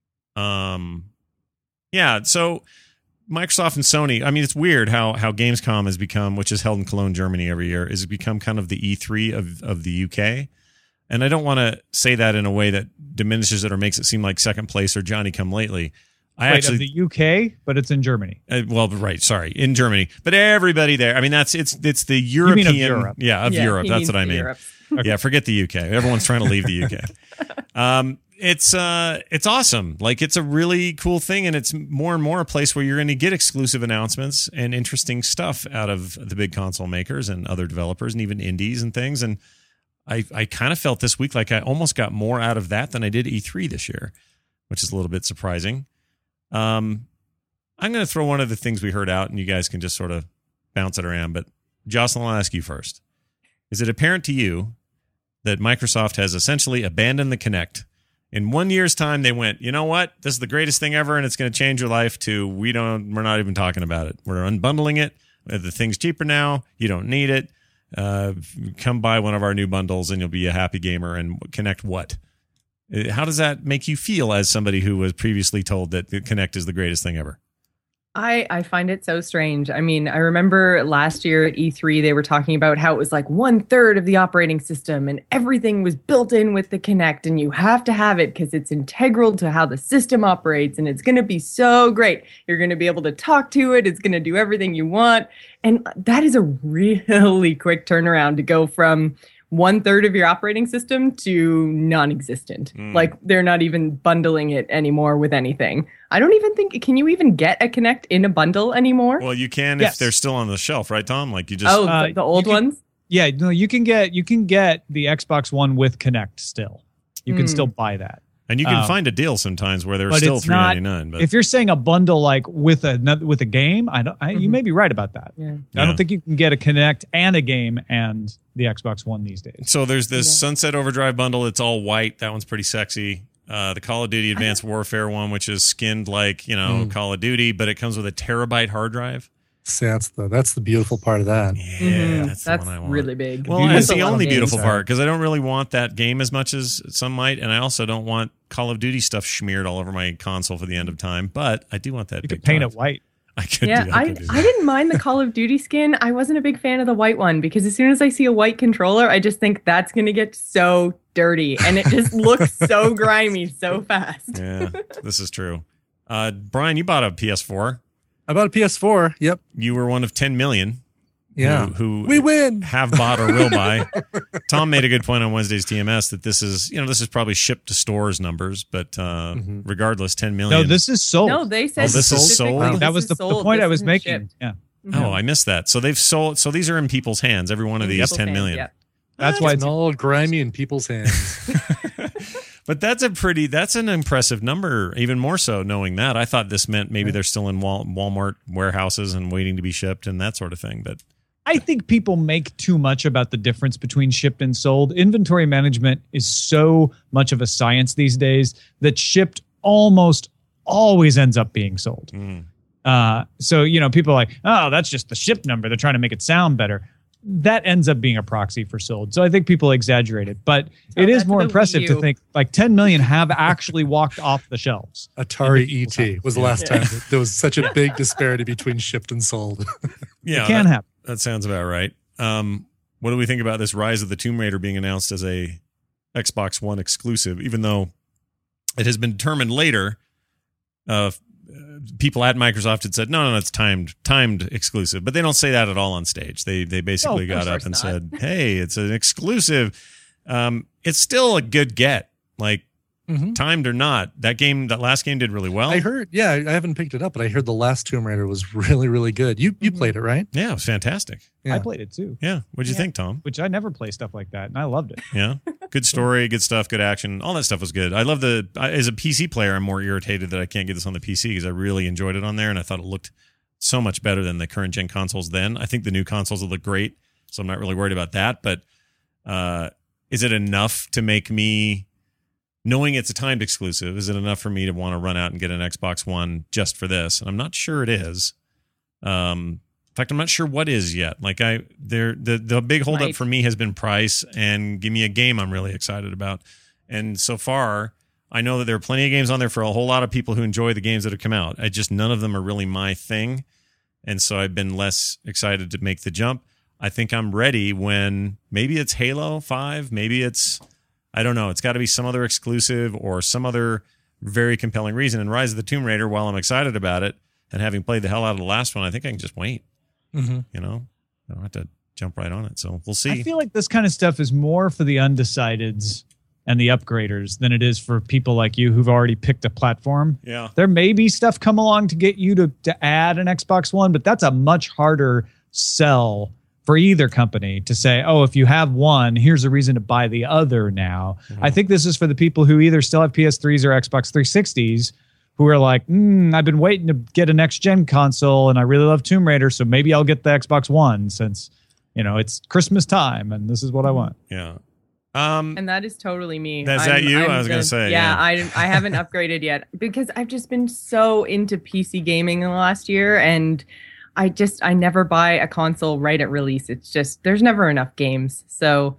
Um, yeah, so Microsoft and Sony, I mean, it's weird how how Gamescom has become, which is held in Cologne, Germany every year, has become kind of the E three of, of the U K. And I don't want to say that in a way that diminishes it or makes it seem like second place or Johnny come lately. I Wait, actually of the U K, but it's in Germany. Uh, well, right, sorry, in Germany, but everybody there. I mean, that's it's it's the You European, mean of Europe. yeah, of Yeah, Europe. he That's means what I the mean. Europe. Yeah, forget the U K. Everyone's trying to leave the U K. Um, it's uh, it's awesome. Like, it's a really cool thing, and it's more and more a place where you're going to get exclusive announcements and interesting stuff out of the big console makers and other developers, and even indies and things. And I I kind of felt this week like I almost got more out of that than I did E three this year, which is a little bit surprising. Um, I'm going to throw one of the things we heard out, and you guys can just sort of bounce it around. But Jocelyn, I'll ask you first. Is it apparent to you that Microsoft has essentially abandoned the Kinect? In one year's time, they went, you know what? This is the greatest thing ever, and it's going to change your life. To we don't, we're not even talking about it. We're unbundling it. The thing's cheaper now. You don't need it. Uh, come buy one of our new bundles, and you'll be a happy gamer. And Kinect what? How does that make you feel as somebody who was previously told that the Kinect is the greatest thing ever? I, I find it so strange. I mean, I remember last year at E three, they were talking about how it was like one third of the operating system and everything was built in with the Kinect and you have to have it because it's integral to how the system operates and it's going to be so great. You're going to be able to talk to it. It's going to do everything you want. And that is a really quick turnaround to go from one third of your operating system to non-existent. Mm. Like they're not even bundling it anymore with anything. I don't even think, can you even get a Kinect in a bundle anymore? Well, you can yes. if they're still on the shelf, right, Tom? Like you just Oh, uh, the, the old can, ones? Yeah, no, you can get you can get the Xbox One with Kinect still. You can Mm. still buy that. and you can um, find a deal sometimes where they're but still it's three not- ninety-nine. But If you're saying a bundle like with a with a game, I don't. I, You Mhm. may be right about that. Yeah. I Yeah. don't think you can get a Kinect and a game and the Xbox One these days. so there's this Yeah. Sunset Overdrive bundle. It's all white. That one's pretty sexy. Uh, the Call of Duty Advanced Warfare one, which is skinned like you know Mm. Call of Duty, but it comes with a terabyte hard drive. See, that's the that's the beautiful part of that. Yeah, Mhm. that's, That's the one I want. really big. Well, Beautiful. that's That's the a lot only of beautiful games. part because I don't really want that game as much as some might, and I also don't want Call of Duty stuff smeared all over my console for the end of time. But I do want that. You big could paint drive. it white. I could. Yeah, do, I, could do I that. didn't mind the Call of Duty skin. I wasn't a big fan of the white one because as soon as I see a white controller, I just think that's going to get so dirty and it just looks so grimy so fast. Yeah, this is true. Uh, Brian, you bought a P S four. I bought a P S four. Yep. You were one of ten million. Yeah. Who, who We win. have bought or will buy. Tom made a good point on Wednesday's T M S that this is, you know, this is probably shipped to stores numbers, but uh, Mhm. regardless, ten million. No, this is sold. No, they said Oh, this is specifically sold? this that was is the, the sold. point This I was isn't making. shipped. Yeah, Oh, I missed that. So they've sold. So these are in people's hands. Every one of these, People's ten fans, million. yeah. that's why It's it's all grimy in people's hands. But that's a pretty, that's an impressive number, even more so knowing that. I thought this meant maybe they're still in Wal- Walmart warehouses and waiting to be shipped and that sort of thing. But I think people make too much about the difference between shipped and sold. Inventory management is so much of a science these days that shipped almost always ends up being sold. mm, Uh, so, you know, people are like, oh, that's just the ship number. They're trying to make it sound better. That ends up being a proxy for sold. So I think people exaggerate it. But Tell it that is to more the impressive Wii to U. think like ten million have actually walked off the shelves. Atari E T was the last Yeah. time that there was such a big disparity between shipped and sold. yeah, it can that, happen. that sounds about right. Um, what do we think about this Rise of the Tomb Raider being announced as a Xbox One exclusive, even though it has been determined later? Uh, people at Microsoft had said, no, no, no, it's timed, timed exclusive, but they don't say that at all on stage. They they basically No, of got up course and not. said, hey, it's an exclusive. Um, it's still a good get, like Mm-hmm. timed or not. That game, that last game did really well. I heard, yeah, I haven't picked it up, but I heard the last Tomb Raider was really, really good. You you Mhm. played it, right? Yeah, it was fantastic. Yeah. I played it too, Yeah. What'd you Yeah. think, Tom? which I never play stuff like that. And I loved it. Yeah. Good story, good stuff, good action. All that stuff was good. I love the, I- as a P C player, I'm more irritated that I can't get this on the P C because I really enjoyed it on there and I thought it looked so much better than the current gen consoles then. I think the new consoles will look great, so I'm not really worried about that. But uh, is it enough to make me, knowing it's a timed exclusive, is it enough for me to want to run out and get an Xbox One just for this? And I'm not sure it is. Um, in fact, I'm not sure what is yet. Like I, there, the the big holdup Right. for me has been price and give me a game I'm really excited about. And so far, I know that there are plenty of games on there for a whole lot of people who enjoy the games that have come out. I just none of them are really my thing, and so I've been less excited to make the jump. I think I'm ready when maybe it's Halo five, maybe it's I don't know. It's got to be some other exclusive or some other very compelling reason. And Rise of the Tomb Raider, while I'm excited about it and having played the hell out of the last one, I think I can just wait. Mm-hmm. You know, I don't have to jump right on it. So we'll I see. feel like this kind of stuff is more for the undecideds and the upgraders than it is for people like you who've already picked a platform. Yeah. There may be stuff come along to get you to, to add an Xbox One, but that's a much harder sell for either company to say, oh, if you have one, here's a reason to buy the other now. Mm-hmm. I think this is for the people who either still have P S threes or Xbox three sixties who are like, mm, I've been waiting to get a next-gen console, and I really love Tomb Raider, so maybe I'll get the Xbox One since, you know, it's Christmas time, and this is what I want. Yeah. Um, And that is totally me. Is I'm- that you? I'm I was gonna the- say, Yeah, yeah. I I haven't upgraded yet because I've just been so into P C gaming in the last year, and I just I never buy a console right at release. It's just there's never enough games. So,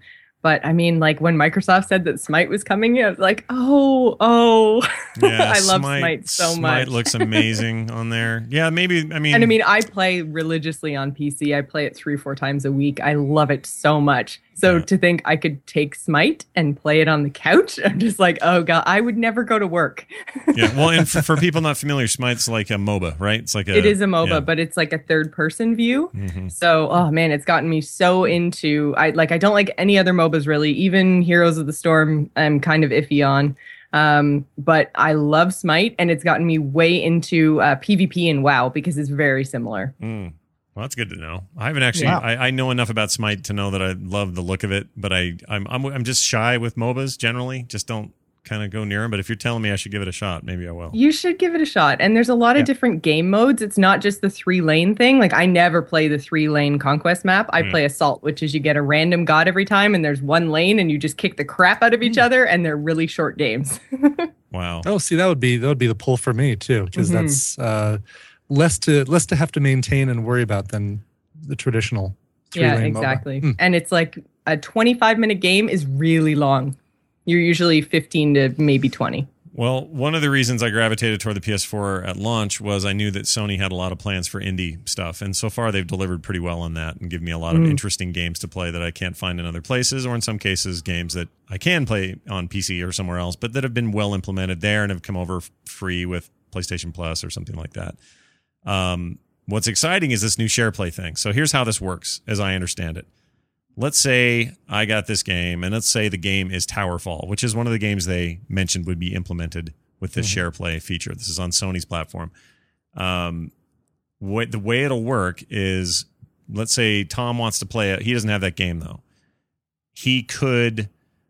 But I mean, like when Microsoft said that Smite was coming, I was like, oh, oh. Yeah, I love Smite so Smite much. Smite looks amazing on there. Yeah, maybe, I mean. And I mean, I play religiously on P C. I play it three or four times a week. I love it so much. So yeah. to think I could take Smite and play it on the couch, I'm just like, oh God, I would never go to work. Yeah, well, and for, for people not familiar, Smite's like a MOBA, right? It's like a. It is a MOBA, yeah. but it's like a third person view. Mm-hmm. So, oh man, it's gotten me so into, I like, I don't like any other MOBAs really. Even Heroes of the Storm, I'm kind of iffy on. Um, but I love Smite, and it's gotten me way into uh, PvP and WoW because it's very similar. Mm. Well, that's good to know. I haven't actually. Wow. I, I know enough about Smite to know that I love the look of it, but I, I'm, I'm, I'm just shy with MOBAs generally. Just don't kind of go near them. But if you're telling me I should give it a shot, maybe I will. You should give it a shot. And there's a lot of Yeah. different game modes. It's not just the three lane thing. Like I never play the three lane conquest map. I Mm. play Assault, which is you get a random god every time, and there's one lane, and you just kick the crap out of each other, and they're really short games. Wow. Oh, see, that would be that would be the pull for me too, because Mhm. that's uh, less to less to have to maintain and worry about than the traditional three Yeah, lane MOBA. exactly. Hmm. And it's like a twenty-five minute game is really long. You're usually fifteen to maybe twenty. Well, one of the reasons I gravitated toward the P S four at launch was I knew that Sony had a lot of plans for indie stuff, and so far they've delivered pretty well on that and given me a lot of Mm. interesting games to play that I can't find in other places, or in some cases games that I can play on P C or somewhere else, but that have been well implemented there and have come over f- free with PlayStation Plus or something like that. Um, what's exciting is this new share play thing. So here's how this works, as I understand it. Let's say I got this game, and let's say the game is Towerfall, which is one of the games they mentioned would be implemented with this Mhm. share play feature. This is on Sony's platform. Um, what the way it'll work is, let's say Tom wants to play it. He doesn't have that game though. He could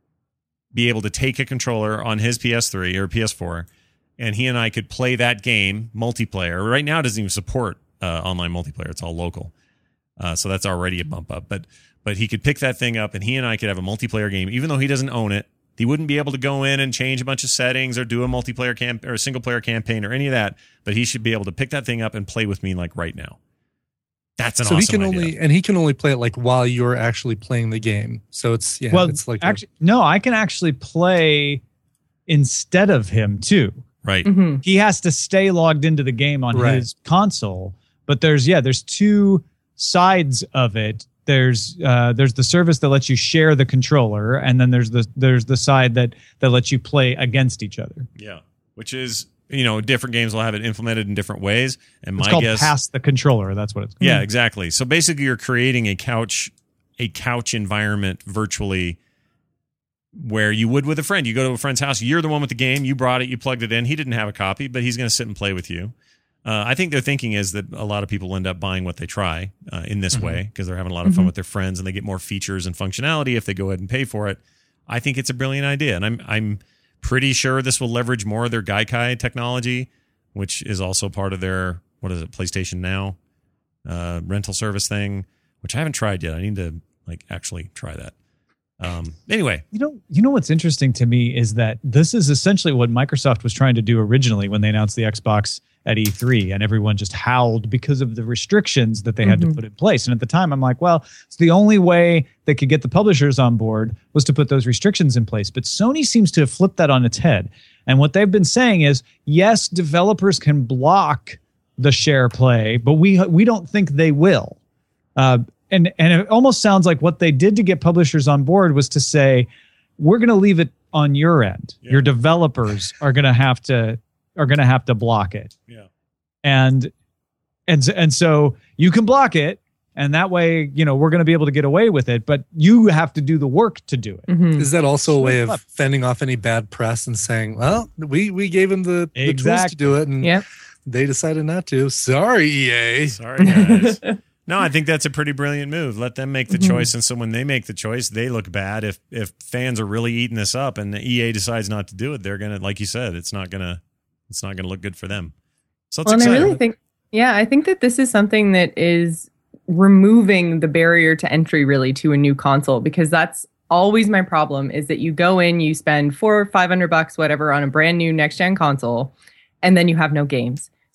be able to take a controller on his P S three or P S four, and he and I could play that game multiplayer. Right now, it doesn't even support uh, online multiplayer. It's all local, uh, so that's already a bump up. But But he could pick that thing up, and he and I could have a multiplayer game, even though he doesn't own it. He wouldn't be able to go in and change a bunch of settings or do a multiplayer camp or a single player campaign or any of that. But he should be able to pick that thing up and play with me like right now. That's an so awesome he can idea. only and he can only play it like while you're actually playing the game. So it's yeah, well, it's like a- actually, no, I can actually play instead of him too. Right. Mhm. He has to stay logged into the game on Right. his console. But there's yeah, there's two sides of it. There's uh, there's the service that lets you share the controller, and then there's the there's the side that that lets you play against each other. Yeah. Which is, you know, different games will have it implemented in different ways. And It's my called guess. pass the controller. That's what it's called. Yeah, exactly. So basically, you're creating a couch, a couch environment virtually, where you would with a friend. You go to a friend's house. You're the one with the game. You brought it. You plugged it in. He didn't have a copy, but he's going to sit and play with you. Uh, I think their thinking is that a lot of people end up buying what they try uh, in this Mm-hmm. way because they're having a lot of fun Mhm. with their friends and they get more features and functionality if they go ahead and pay for it. I think it's a brilliant idea, and I'm I'm pretty sure this will leverage more of their Gaikai technology, which is also part of their what is it, PlayStation Now uh, rental service thing, which I haven't tried yet. I need to like actually try that. Um, anyway, You know, you know what's interesting to me is that this is essentially what Microsoft was trying to do originally when they announced the Xbox at E three, and everyone just howled because of the restrictions that they had to Mhm. put in place. And at the time, I'm like, well, it's the only way they could get the publishers on board was to put those restrictions in place. But Sony seems to have flipped that on its head. And what they've been saying is, yes, developers can block the share play, but we we don't think they will. Uh, and and it almost sounds like what they did to get publishers on board was to say, we're going to leave it on your end. Yeah. Your developers are going to have to are going to have to block it. yeah. And and so- and so you can block it, and that way, you know, we're going to be able to get away with it. But you have to do the work to do it. Mhm. is that also a way of Sure. fending off any bad press and saying, well, we we gave him the, the tools Exactly. to do it and Yep. they decided not to. Sorry, E A. Sorry, guys. No, I think that's a pretty brilliant move. Let them make the Mhm. choice, and so when they make the choice, they look bad. If if fans are really eating this up, and the E A decides not to do it, they're gonna, like you said, it's not gonna, it's not gonna look good for them. So it's Well, and I exciting. really think, yeah, I think that this is something that is removing the barrier to entry really to a new console, because that's always my problem is that you go in, you spend four or five hundred bucks, whatever, on a brand new next gen console, and then you have no games.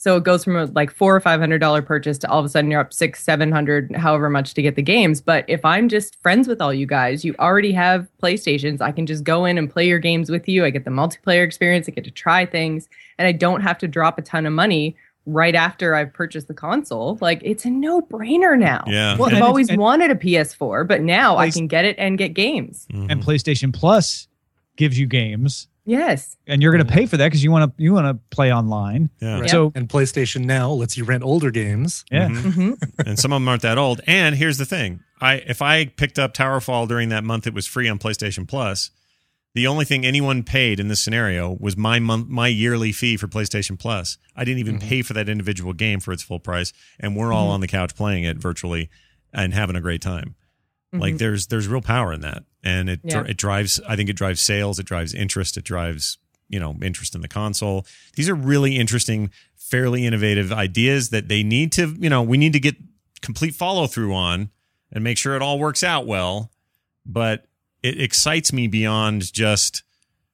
So it goes from a, like four or five hundred dollar purchase to all of a sudden you're up six, seven hundred, however much to get the games. But if I'm just friends with all you guys, you already have PlayStations. I can just go in and play your games with you. I get the multiplayer experience. I get to try things, and I don't have to drop a ton of money right after I've purchased the console. Like, it's a no-brainer now. Yeah. Well, And- I've always and- wanted a P S four, but now I Place- can get it and get games. Mhm. And PlayStation Plus gives you games, Yes. and you're going to pay for that because you want to you want to play online. yeah. Right. So And PlayStation Now lets you rent older games. yeah, Mhm. hmm And some of them aren't that old. And here's the thing: I if I picked up Towerfall during that month, it was free on PlayStation Plus. The only thing anyone paid in this scenario was my month, my yearly fee for PlayStation Plus. I didn't even Mhm. pay for that individual game for its full price, and we're all Mhm. on the couch playing it virtually and having a great time. Like Mhm. there's there's real power in that, and it Yeah. it drives. I think it drives sales. It drives interest. It drives you know interest in the console. These are really interesting, fairly innovative ideas that they need to you know we need to get complete follow through on and make sure it all works out well. But it excites me beyond just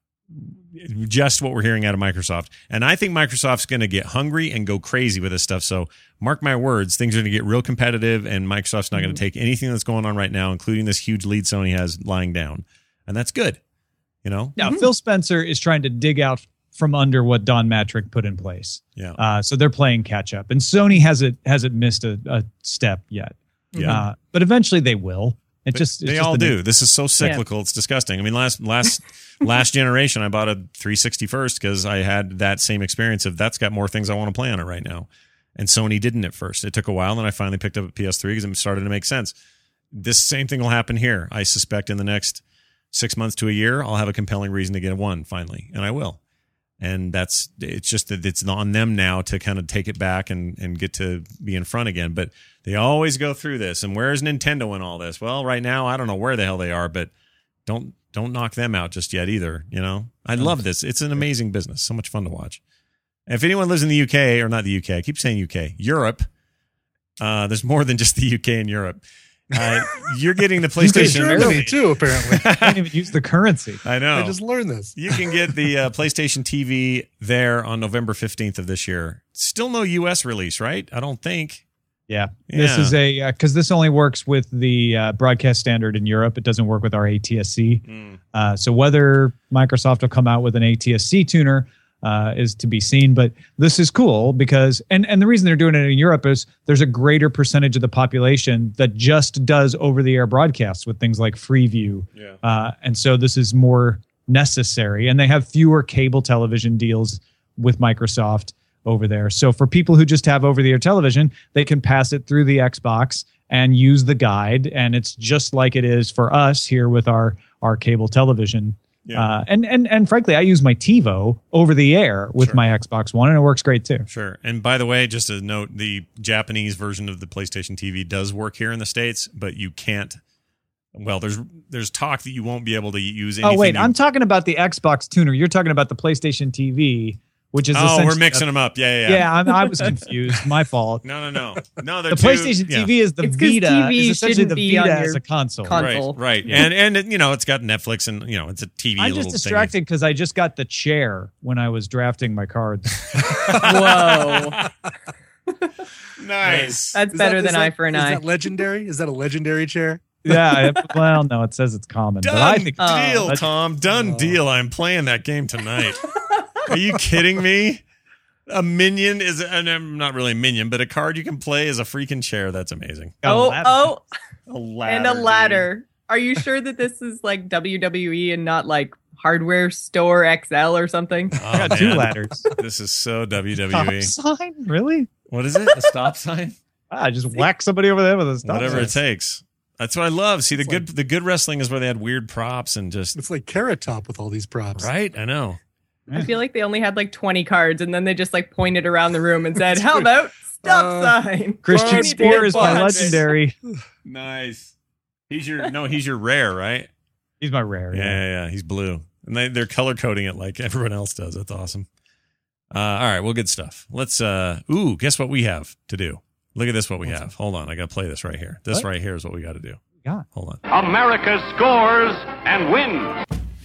just what we're hearing out of Microsoft. And I think Microsoft's going to get hungry and go crazy with this stuff. So mark my words, things are going to get real competitive, and Microsoft's not going to take anything that's going on right now, including this huge lead Sony has lying down. And that's good. You know? now Phil Spencer is trying to dig out from under what Don Matrick put in place. Yeah. Uh, so they're playing catch up, and Sony hasn't hasn't missed a, a step yet. Yeah. Uh, but eventually they will. It But just it's they just all the- do. This is so cyclical. It's disgusting. I mean, last last last generation, I bought a three sixty first because I had that same experience of that's got more things I want to play on it right now. And Sony didn't at first. It took a while, and then I finally picked up a P S three because it started to make sense. This same thing will happen here. I suspect in the next six months to a year, I'll have a compelling reason to get one finally, and I will. And that's it's just that it's on them now to kind of take it back and, and get to be in front again. But they always go through this. And where's Nintendo in all this? Well, right now I don't know where the hell they are, but don't don't knock them out just yet either. You know, I love this. It's an amazing business. So much fun to watch. And if anyone lives in the U K or not the U K, I keep saying U K, Europe. Uh, there's more than just the U K in Europe. Uh, you're getting the PlayStation. Germany too, apparently. I can't even use the currency. I know. I just learned this. You can get the uh, PlayStation T V there on November fifteenth of this year. Still no U S release, right? I don't think. Yeah, this Yeah. is a because this only works with the uh, broadcast standard in Europe. It doesn't work with our A T S C. Mm. Uh, so whether Microsoft will come out with an A T S C tuner uh, is to be seen. But this is cool because, and and the reason they're doing it in Europe is there's a greater percentage of the population that just does over-the-air broadcasts with things like Freeview, Yeah. uh, and so this is more necessary. And they have fewer cable television deals with Microsoft over there. So for people who just have over-the-air television, they can pass it through the Xbox and use the guide, and it's just like it is for us here with our our cable television. Yeah. Uh, and and and frankly, I use my TiVo over the air with Sure. my Xbox One, and it works great too. Sure. And by the way, just a note, the Japanese version of the PlayStation T V does work here in the States, but you can't. Well, there's there's talk that you won't be able to use anything. Oh wait, you- I'm talking about the Xbox tuner. You're talking about the PlayStation T V, which is Oh, we're essentially- mixing them up. Yeah, yeah, yeah. Yeah, I'm, I was confused. My fault. No, no, no. No, they're The two- PlayStation yeah. T V is the It's 'cause Vita. T V is essentially shouldn't the be Vita on as your a console. con- Right, console. right. Yeah. And and you know, it's got Netflix and you know, it's a T V I'm little just thingy. distracted because I just got the chair when I was drafting my cards. Whoa. Nice. That's Is better that- is than eye that- for an is eye. that legendary? Is that a legendary chair? Yeah, it- well, no, it says it's common, but I Done think Oh. deal, That's- Tom. Done Oh. deal. I'm playing that game tonight. Are you kidding me? A minion is, and I'm not really a minion, but a card you can play is a freaking chair. That's amazing. Oh, ladder. oh, A ladder, and a dude. ladder. Are you sure that this is like W W E and not like Hardware Store X L or something? Oh, I got two man. ladders. This is so W W E. Stop sign? Really? What is it? A stop sign? Ah, just whack somebody over there with a stop Whatever it sign. takes. That's what I love. See, the It's good the good wrestling is where they had weird props and just It's like Carrot Top with all these props. right. I know. I feel like they only had like twenty cards and then they just like pointed around the room and said, how about stop Uh, sign? Christian Twenty Spear is my bucks. legendary. Nice. He's your no. He's your rare, right? He's my rare. Yeah, yeah, yeah. He's blue, and they they're color coding it like everyone else does. That's awesome. Uh, all right, well, good stuff. Let's. uh Ooh, guess what we have to do? Look at this. What we have. Hold on, I got to play this right here. This What? right here is what we got to do. Yeah. Hold on. America scores and wins.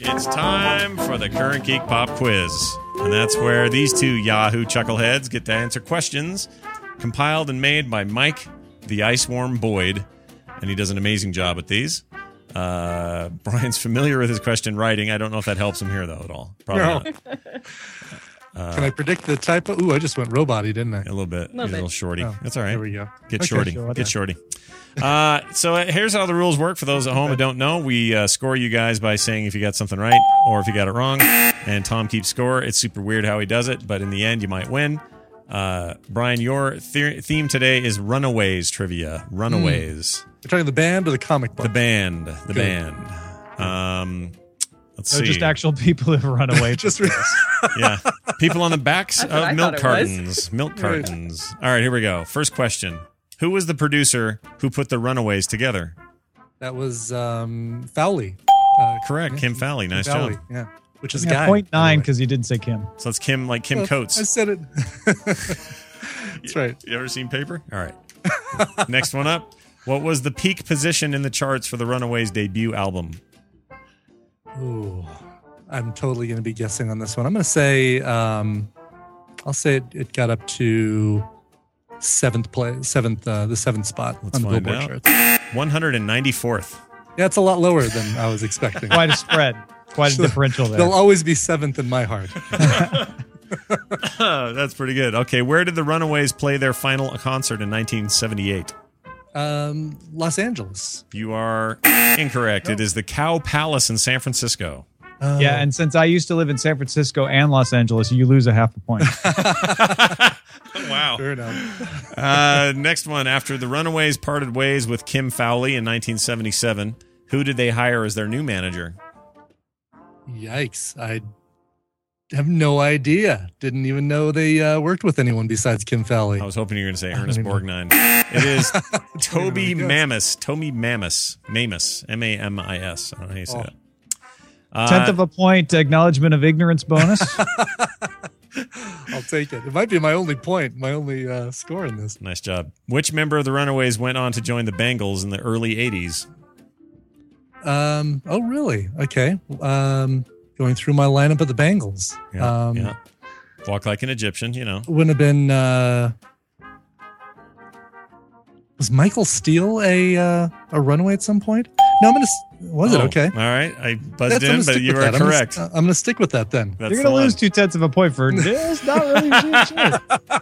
It's time for the Current Geek Pop Quiz. And that's where these two Yahoo chuckleheads get to answer questions compiled and made by Mike the Iceworm Boyd. And he does an amazing job at these. Uh, Brian's familiar with his question writing. I don't know if that helps him here, though, at all. Probably No. not. Uh, Can I predict the type of... Ooh, I just went robot-y, didn't I? A little bit. Little He's a bit. little shorty. Oh, That's all right. There we go. Get Okay. shorty. Sure. Get shorty. Uh, so uh, here's how the rules work for those at home who don't know. We uh, score you guys by saying if you got something right or if you got it wrong. And Tom keeps score. It's super weird how he does it, but in the end, you might win. Uh, Brian, your the- theme today is Runaways trivia. Runaways. You're talking the band or the comic book? The band. The Good. band. Um, let's So see. just actual people who run away. Just re- Yeah. People on the backs That's what of I milk thought it was. cartons. Milk cartons. All right, here we go. First question. Who was the producer who put the Runaways together? That was um, Fowley. Uh, Correct. yeah, Kim Fowley. Nice Fowley, job. Yeah, which is a Yeah, guy. point by the nine way. because you didn't say Kim. So it's Kim, like Kim Well, I Coates. said it. That's right. You ever seen Paper? All right. Next one up. What was the peak position in the charts for the Runaways debut album? Ooh, I'm totally going to be guessing on this one. I'm going to say, um, I'll say it, it got up to seventh place, seventh, uh, the seventh spot Let's on the find Billboard out. charts. one hundred ninety-fourth. Yeah, it's a lot lower than I was expecting. Quite a spread. Quite a differential there. They'll always be seventh in my heart. That's pretty good. Okay, where did the Runaways play their final concert in nineteen seventy-eight? Um, Los Angeles. You are incorrect. It is the Cow Palace in San Francisco. Uh, Yeah, and since I used to live in San Francisco and Los Angeles, you lose a half a point. Wow. Fair enough. Uh, next one. After the Runaways parted ways with Kim Fowley in nineteen seventy-seven, who did they hire as their new manager? Yikes. I have no idea. Didn't even know they uh, worked with anyone besides Kim Fowley. I was hoping you were going to say I don't Ernest even- Borgnine. It is Toby really good. Mamis. Toby Mamis. Mamis. M A M I S. I don't know how you say Oh. that. Uh, Tenth of a point acknowledgement of ignorance bonus. I'll take it. It might be my only point, my only uh, score in this. Nice job. Which member of the Runaways went on to join the Bangles in the early eighties? Um, oh, really? Okay. Um, going through my lineup of the Bangles. Yeah, um, yeah. Walk like an Egyptian, you know. Wouldn't have been. Uh, was Michael Steele a uh, a runaway at some point? No, I'm gonna. s- Was it Oh, okay? All right. I buzzed That's- I'm in, gonna but stick you with are that. I'm gonna s- correct. uh, I'm going to stick with that then. That's You're the going to lose one. two tenths of a point for this. Not really. shit.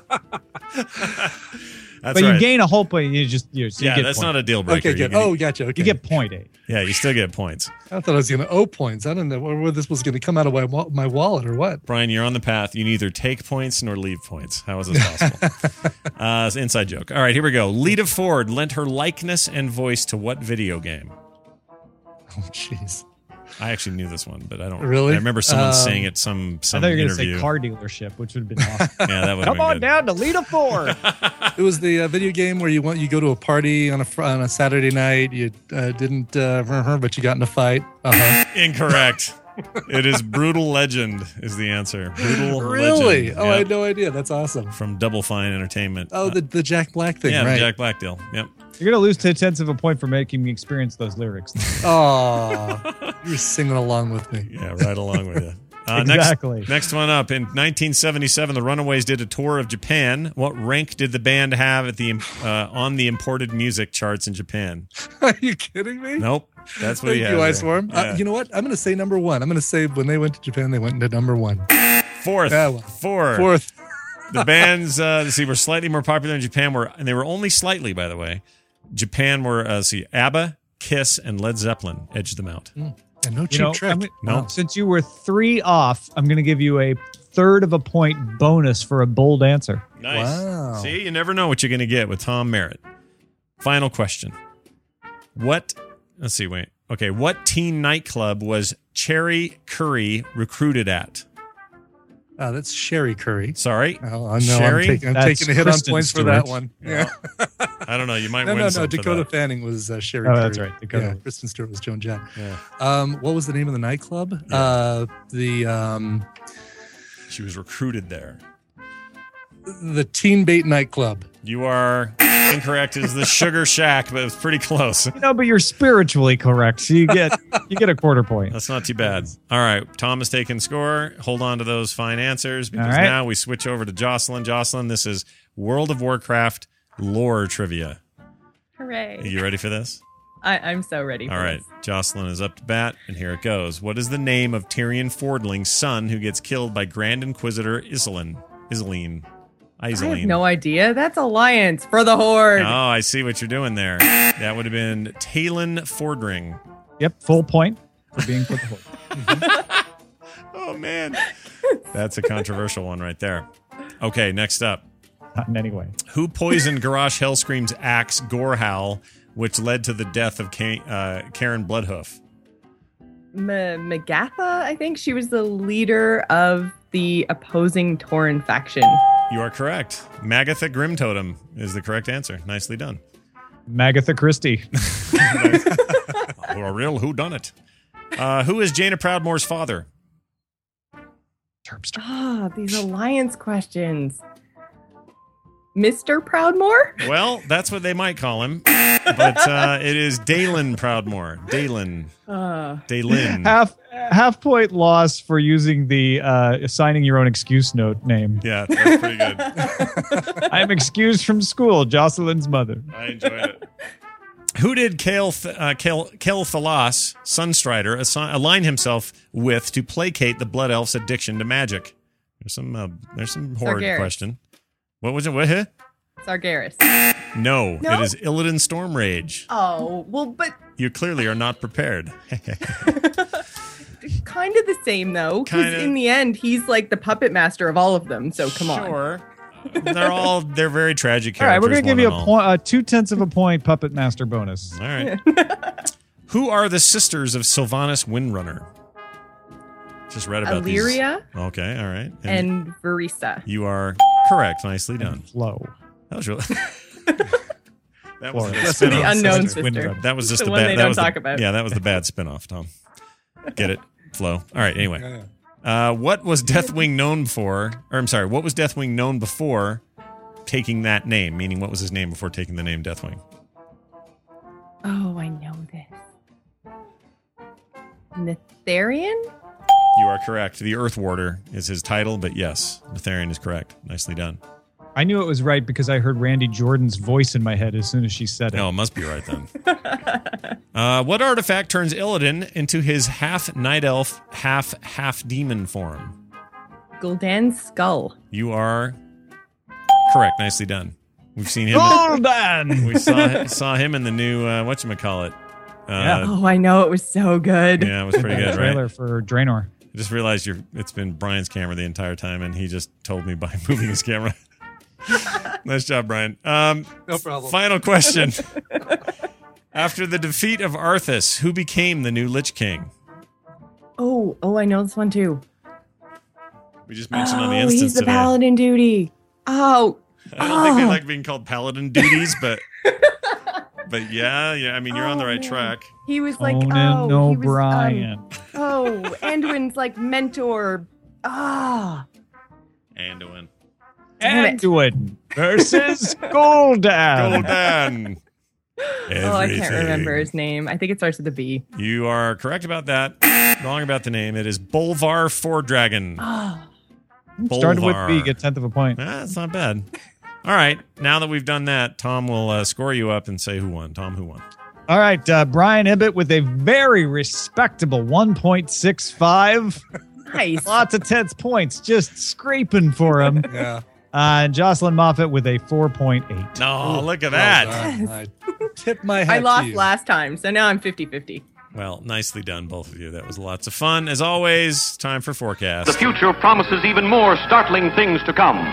That's But right. you gain a whole point. You just you, so you yeah, get that's point. not a deal breaker. Okay, good. You, Oh, gotcha. Okay. You get point eight. yeah, you still get points. I thought I was going to owe points. I don't know where, where this was going to come out of my, wa- my wallet or what. Brian, you're on the path. You neither take points nor leave points. How is this possible? uh, it's an inside joke. All right, here we go. Lita Ford lent her likeness and voice to what video game? Oh, jeez. I actually knew this one, but I don't Really? I remember someone Um, saying it some I some thought you were going to interview. say car dealership, which would have been awesome. Yeah, that would Come been on good. down to Lita Ford. It was the uh, video game where you want you go to a party on a fr- on a Saturday night. You uh, didn't, uh, but you got in a fight. Uh-huh. Incorrect. It is Brutal Legend is the answer. Brutal Really? Legend. Oh, I Yep. had no idea. That's awesome. From Double Fine Entertainment. Oh, the, the Jack Black thing, yeah, the right? Jack Black deal. Yep. You're going to lose two tenths of a point for making me experience those lyrics. Oh, you were singing along with me. Yeah, right along with you. Uh, Exactly. Next, next one up. In nineteen seventy-seven, the Runaways did a tour of Japan. What rank did the band have at the uh, on the imported music charts in Japan? Are you kidding me? Nope. That's what Thank he you, had. Ice there. Worm. Yeah. Uh, you know what? I'm going to say number one. I'm going to say when they went to Japan, they went into number one. Fourth. Yeah, well, Four. Fourth. The bands, uh, let's see, were slightly more popular in Japan, were, and they were only slightly, by the way. Japan were, uh, let's see, ABBA, Kiss, and Led Zeppelin edged them out. And no You cheap know, trick. I'm- No. Since you were three off, I'm going to give you a third of a point bonus for a bold answer. Nice. Wow. See, you never know what you're going to get with Tom Merritt. Final question. What, let's see, wait. Okay, what teen nightclub was Cherry Curry recruited at? Uh, that's Sherry Curry. Sorry. Oh, I know. Sherry? I'm, taking, I'm That's taking a hit Kristen on points for Stewart. that one. Yeah. Yeah. I don't know. You might No, win no, no. some for Dakota that. Fanning was uh, Sherry Oh, Curry. that's right, Dakota. Yeah, Kristen Stewart was Joan Jett. Yeah. Um, what was the name of the nightclub? Yeah. Uh, the um, She was recruited there. the Teen Bait nightclub. You are Incorrect is the Sugar Shack, but it's pretty close. You know, but you're spiritually correct, so you get you get a quarter point. That's not too bad. All right, Tom is taking score. Hold on to those fine answers because All right. now we switch over to Jocelyn. Jocelyn, this is World of Warcraft lore trivia. Hooray. Are you ready for this? I, I'm so ready for All right, this. Jocelyn is up to bat, and here it goes. What is the name of Tyrion Fordling's son who gets killed by Grand Inquisitor Isilin? Isilene. I have Isilene. no idea. That's Alliance for the Horde. Oh, I see what you're doing there. That would have been Talon Fordring. Yep, full point for being for the Horde. Oh, man. That's a controversial one right there. Okay, next up. Not in any way. Who poisoned Garrosh Hellscream's axe, Gorehowl, which led to the death of Ka- uh, Karen Bloodhoof? M- Magatha, I think she was the leader of the opposing Tauren faction. You are correct. Magatha Grimtotem is the correct answer. Nicely done. Magatha Christie. A real whodunit. Uh, who is Jaina Proudmoore's father? Terpster. Ah, these Alliance questions. Mister Proudmoore? Well, that's what they might call him. But uh, it is Dalen Proudmoore. Dalen. Uh, Dalen. Half half point loss for using the uh, assigning your own excuse note name. Yeah, that's pretty good. I am excused from school. Jocelyn's mother. I enjoyed it. Who did Kael, uh, Kael, Kael Thalas, Sunstrider, assi- align himself with to placate the Blood Elf's addiction to magic? There's some uh, there's some horde Sargeras. question. What was it? What? Huh? Sargeras. No, No? it is Illidan Stormrage. Oh, well, but You clearly are not prepared. kind of the same, though. Because Kinda. in the end, he's like the puppet master of all of them. So come on. Sure. They're all they're very tragic All right, characters. we're gonna give one you and a all. point, uh, two tenths of a point puppet master bonus. All right. Who are the sisters of Sylvanas Windrunner? Just read about Illyria these. Okay, all right. and Varisa. You are correct. Nicely done. Flow. That was really. that was Florida. a That's The spin-off. unknown Sisters. sister. Windrunner. That was just The the one bad. they that don't was talk the, about. Yeah, that was the bad spin-off, Tom. Get it? Flow. All right. Anyway, Yeah, yeah. uh, what was Deathwing known for? Or I'm sorry, what was Deathwing known before taking that name? Meaning, what was his name before taking the name Deathwing? Oh, I know this. Netharian? You are correct. The Earth Warder is his title, but yes, Netharian is correct. Nicely done. I knew it was right because I heard Randy Jordan's voice in my head as soon as she said it. Oh, it must be right then. uh, what artifact turns Illidan into his half night elf, half half demon form? Gul'dan's skull. You are correct. Nicely done. We've seen him. Gul'dan! We saw saw him in the new uh, whatchamacallit. Uh, Yeah. Oh, I know. It was so good. yeah, it was pretty good, Trailer right? for Draenor. I just realized you're, it's been Brian's camera the entire time, and he just told me by moving his camera. Nice job, Brian. Um, No problem. Final question. After the defeat of Arthas, who became the new Lich King? Oh, oh, I know this one too. We just mentioned on the Oh, instance he's the today. paladin duty. Oh, I don't think they Oh. like being called paladin duties, but but yeah, yeah. I mean, you're on the Oh, right man. track. he was like, Conan oh, he was, O'Brien. um, oh, Anduin's like mentor. Ah, Anduin. Damn it. Anduin versus Gul'dan. Gul'dan. oh, I can't remember his name. I think it starts with a B. You are correct about that. Wrong about the name. It is Bolvar Fordragon. Oh, Started with Bolvar. B, get tenth of a point. Ah, that's not bad. All right. Now that we've done that, Tom will uh, score you up and say who won. Tom, who won? All right, uh, Brian Ibbett with a very respectable one point six five. nice. Lots of tenth points, just scraping for him. Yeah. Uh, and Jocelyn Moffat with a four point eight. No, look at Well that. done. I tip my hat I lost to you. last time, so now I'm fifty-fifty. Well, nicely done, both of you. That was lots of fun. As always, time for The forecast. future promises even more startling things to come.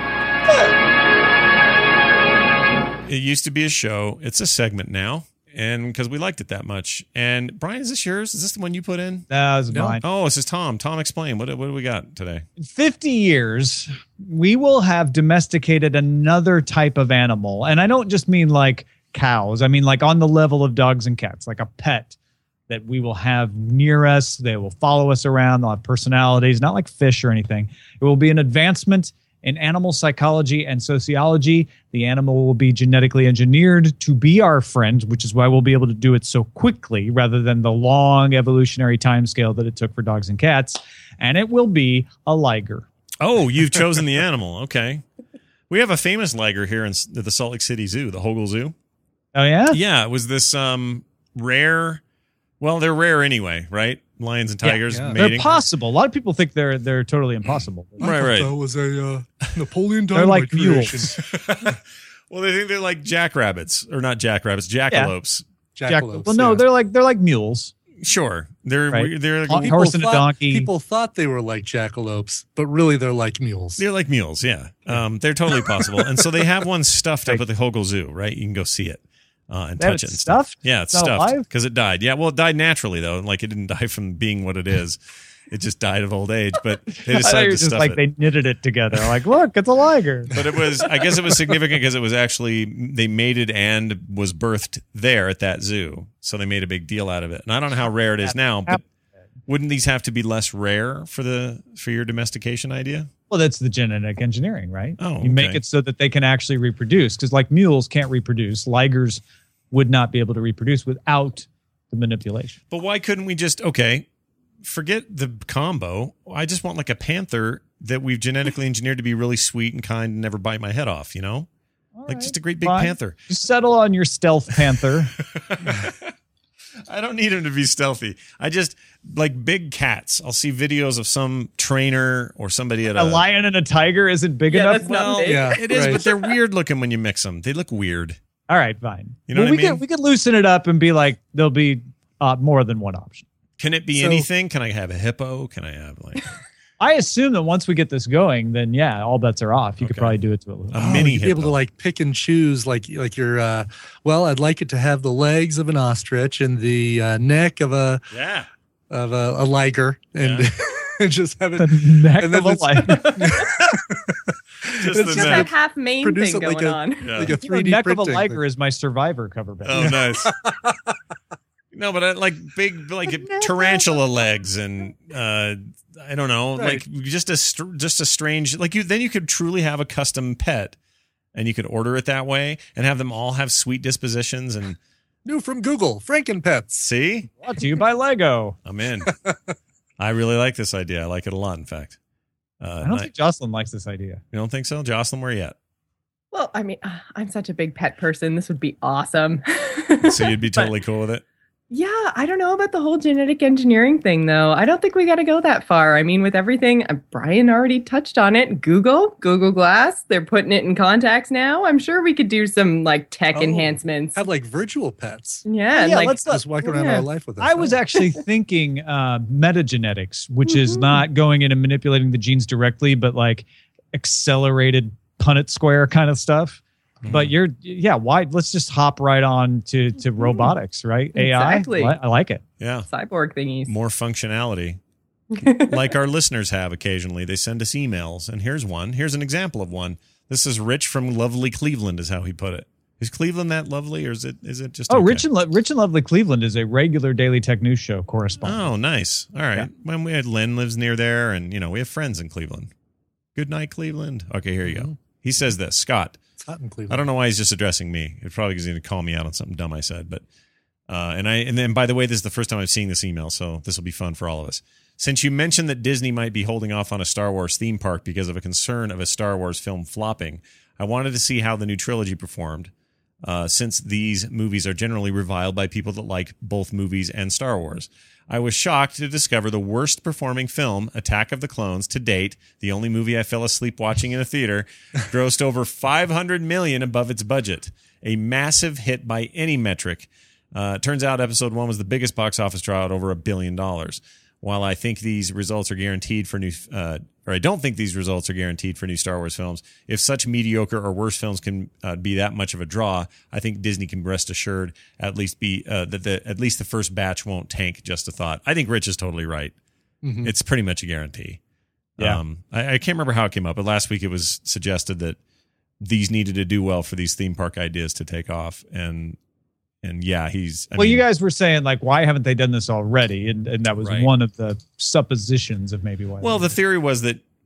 It used to be a show. It's a segment now, and because we liked it that much. And Brian, is this yours? Is this the one you put in? That was No. mine. Oh, this is Tom. Tom, explain. What, what do we got today? In fifty years, we will have domesticated another type of animal. And I don't just mean like cows. I mean like on the level of dogs and cats, like a pet that we will have near us. They will follow us around. They'll have personalities, not like fish or anything. It will be an advancement In animal psychology and sociology, the animal will be genetically engineered to be our friend, which is why we'll be able to do it so quickly rather than the long evolutionary timescale that it took for dogs and cats. And it will be a liger. Oh, you've chosen the animal. Okay. We have a famous liger here in at the Salt Lake City Zoo, the Hogle Zoo. Oh, yeah? Yeah, it was this um, rare, well, they're rare anyway, right? Lions and tigers Yeah, yeah. mating. They're possible. A lot of people think they're they're totally impossible. Right, right. That was a uh, Napoleon They're like Dynamite creation. mules. Well, they think they're like jackrabbits, or not jackrabbits, jackalopes. Jack- Jackalopes, well, no, yeah. they're like they're like mules. Sure, they're Right. they're Hot like, horse and a thought, donkey. People thought they were like jackalopes, but really they're like mules. they're like mules. Yeah, um, they're totally possible. And so they have one stuffed up at the Hogle Zoo, right? You can go see it uh, and They have touch it it. And stuff. stuffed? Yeah, it's It's not stuffed alive? because it died. Yeah, well, it died naturally though. Like it didn't die from being what it is. It just died of old age. But they I thought you decided were to just stuff like it. they knitted it together. Like, look, it's a liger. But it was, I guess it was significant because it was actually, they mated and was birthed there at that zoo. So they made a big deal out of it. And I don't know how rare it is now, but wouldn't these have to be less rare for the, for your domestication idea? Well, that's the genetic engineering, right? Oh, you make okay. it so that they can actually reproduce. Because like mules can't reproduce, ligers would not be able to reproduce without the manipulation. But why couldn't we just, okay, forget the combo. I just want like a panther that we've genetically engineered to be really sweet and kind and never bite my head off, you know? All Like right, just a great big fine. panther. Just settle on your stealth panther. I don't need him to be stealthy. I just like big cats. I'll see videos of some trainer or somebody at a, A lion and a tiger isn't big Yeah, enough. that's not Well, big. Yeah, it is, right. but they're weird looking when you mix them. They look weird. All right, fine. You know well, what we I mean? Could, we could loosen it up and be like, there'll be uh, more than one option. Can it be So- anything? Can I have a hippo? Can I have like I assume that once we get this going, then yeah, all bets are off. You could Okay. probably do it to a little. a Oh, mini you'd be able hippo? to like pick and choose, like like your. Uh, well, I'd like it to have the legs of an ostrich and the uh, neck of a Yeah. of a, a liger, and, Yeah. and just have The it neck and of then a lion. Just It's the just Just neck. that half main produce thing it like going a- on. Yeah. like a You know, three D neck of a printing liger thing. is my Survivor cover band. Oh, nice. No, but I like big, like tarantula legs, and uh, I don't know, Right. like just a str- just a strange, like you. Then you could truly have a custom pet, and you could order it that way, and have them all have sweet dispositions. And New from Google, Frankenpets. see, Brought to you by Lego. I'm in. I really like this idea. I like it a lot. In fact, uh, I don't ni- think Jocelyn likes this idea. you don't think so, Jocelyn? Where you at? Well, I mean, uh, I'm such a big pet person. This would be awesome. So you'd be But- totally cool with it. Yeah, I don't know about the whole genetic engineering thing, though. I don't think we got to go that far. I mean, with everything, uh, Brian already touched on it. Google, Google Glass, they're putting it in contacts now. I'm sure we could do some like tech Oh, enhancements. Have like virtual pets. Yeah, Yeah, like let's Just walk around yeah. our life with us. I was huh? actually thinking uh, metagenetics, which is Mhm. not going in and manipulating the genes directly, but like accelerated Punnett square kind of stuff. Mm-hmm. But you're, yeah, why? Let's just hop right on to, to Mhm. robotics, right? A I. Exactly. I, I like it. Yeah, cyborg thingies. more functionality. Like our listeners have occasionally. They send us emails, and here's one. Here's an example of one. This is Rich from lovely Cleveland, is how he put it. Is Cleveland that lovely, or is it is it just Oh, okay? Rich and Lo- Rich and Lovely Cleveland is a regular Daily Tech News show correspondent. Oh, nice. All right. Yeah. When we had Lynn lives near there, and you know we have friends in Cleveland. Good night, Cleveland. Okay, here you go. Mm-hmm. He says this, Scott. It's hot in Cleveland. I don't know why he's just addressing me. It's probably because he's going to call me out on something dumb I said. But uh, and I and then by the way, this is the first time I've seen this email, so this will be fun for all of us. Since you mentioned that Disney might be holding off on a Star Wars theme park because of a concern of a Star Wars film flopping, I wanted to see how the new trilogy performed. Uh, since these movies are generally reviled by people that like both movies and Star Wars. I was shocked to discover the worst performing film, Attack of the Clones, to date, the only movie I fell asleep watching in a theater, grossed over five hundred million dollars above its budget. A massive hit by any metric. Uh, turns out episode one was the biggest box office draw at over a billion dollars. While I think these results are guaranteed for new, uh, or I don't think these results are guaranteed for new Star Wars films, if such mediocre or worse films can uh, be that much of a draw, I think Disney can rest assured at least be uh, that the at least the first batch won't tank. Just a thought. I think Rich is totally right. Mhm. It's pretty much a guarantee. Yeah. Um, I, I can't remember how it came up, but last week it was suggested that these needed to do well for these theme park ideas to take off, and and yeah, he's. I well, mean, you guys were saying like, why haven't they done this already? And and that was Right. one of the suppositions of maybe why. Well, the theory was that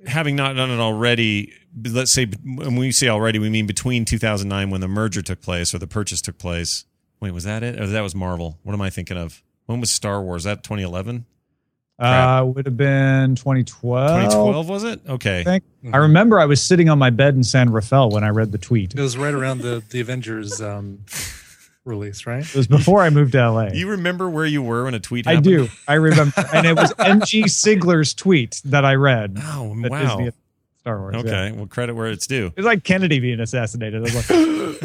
having not done it already, let's say when we say already, we mean between two thousand nine when the merger took place or the purchase took place. Wait, was that it? Or that was Marvel? What am I thinking of? When was Star Wars? Is that twenty eleven? Uh, would have been twenty twelve. twenty twelve, was it? Okay. I, think. I remember I was sitting on my bed in San Rafael when I read the tweet. It was right around the, the Avengers um, release, right? It was before I moved to L A. You remember where you were when a tweet I happened? do. I remember. And it was M G Sigler's tweet that I read. Oh, that wow. Disney had Star Wars. Okay. Yeah. Well, credit where it's due. It was like Kennedy being assassinated. I was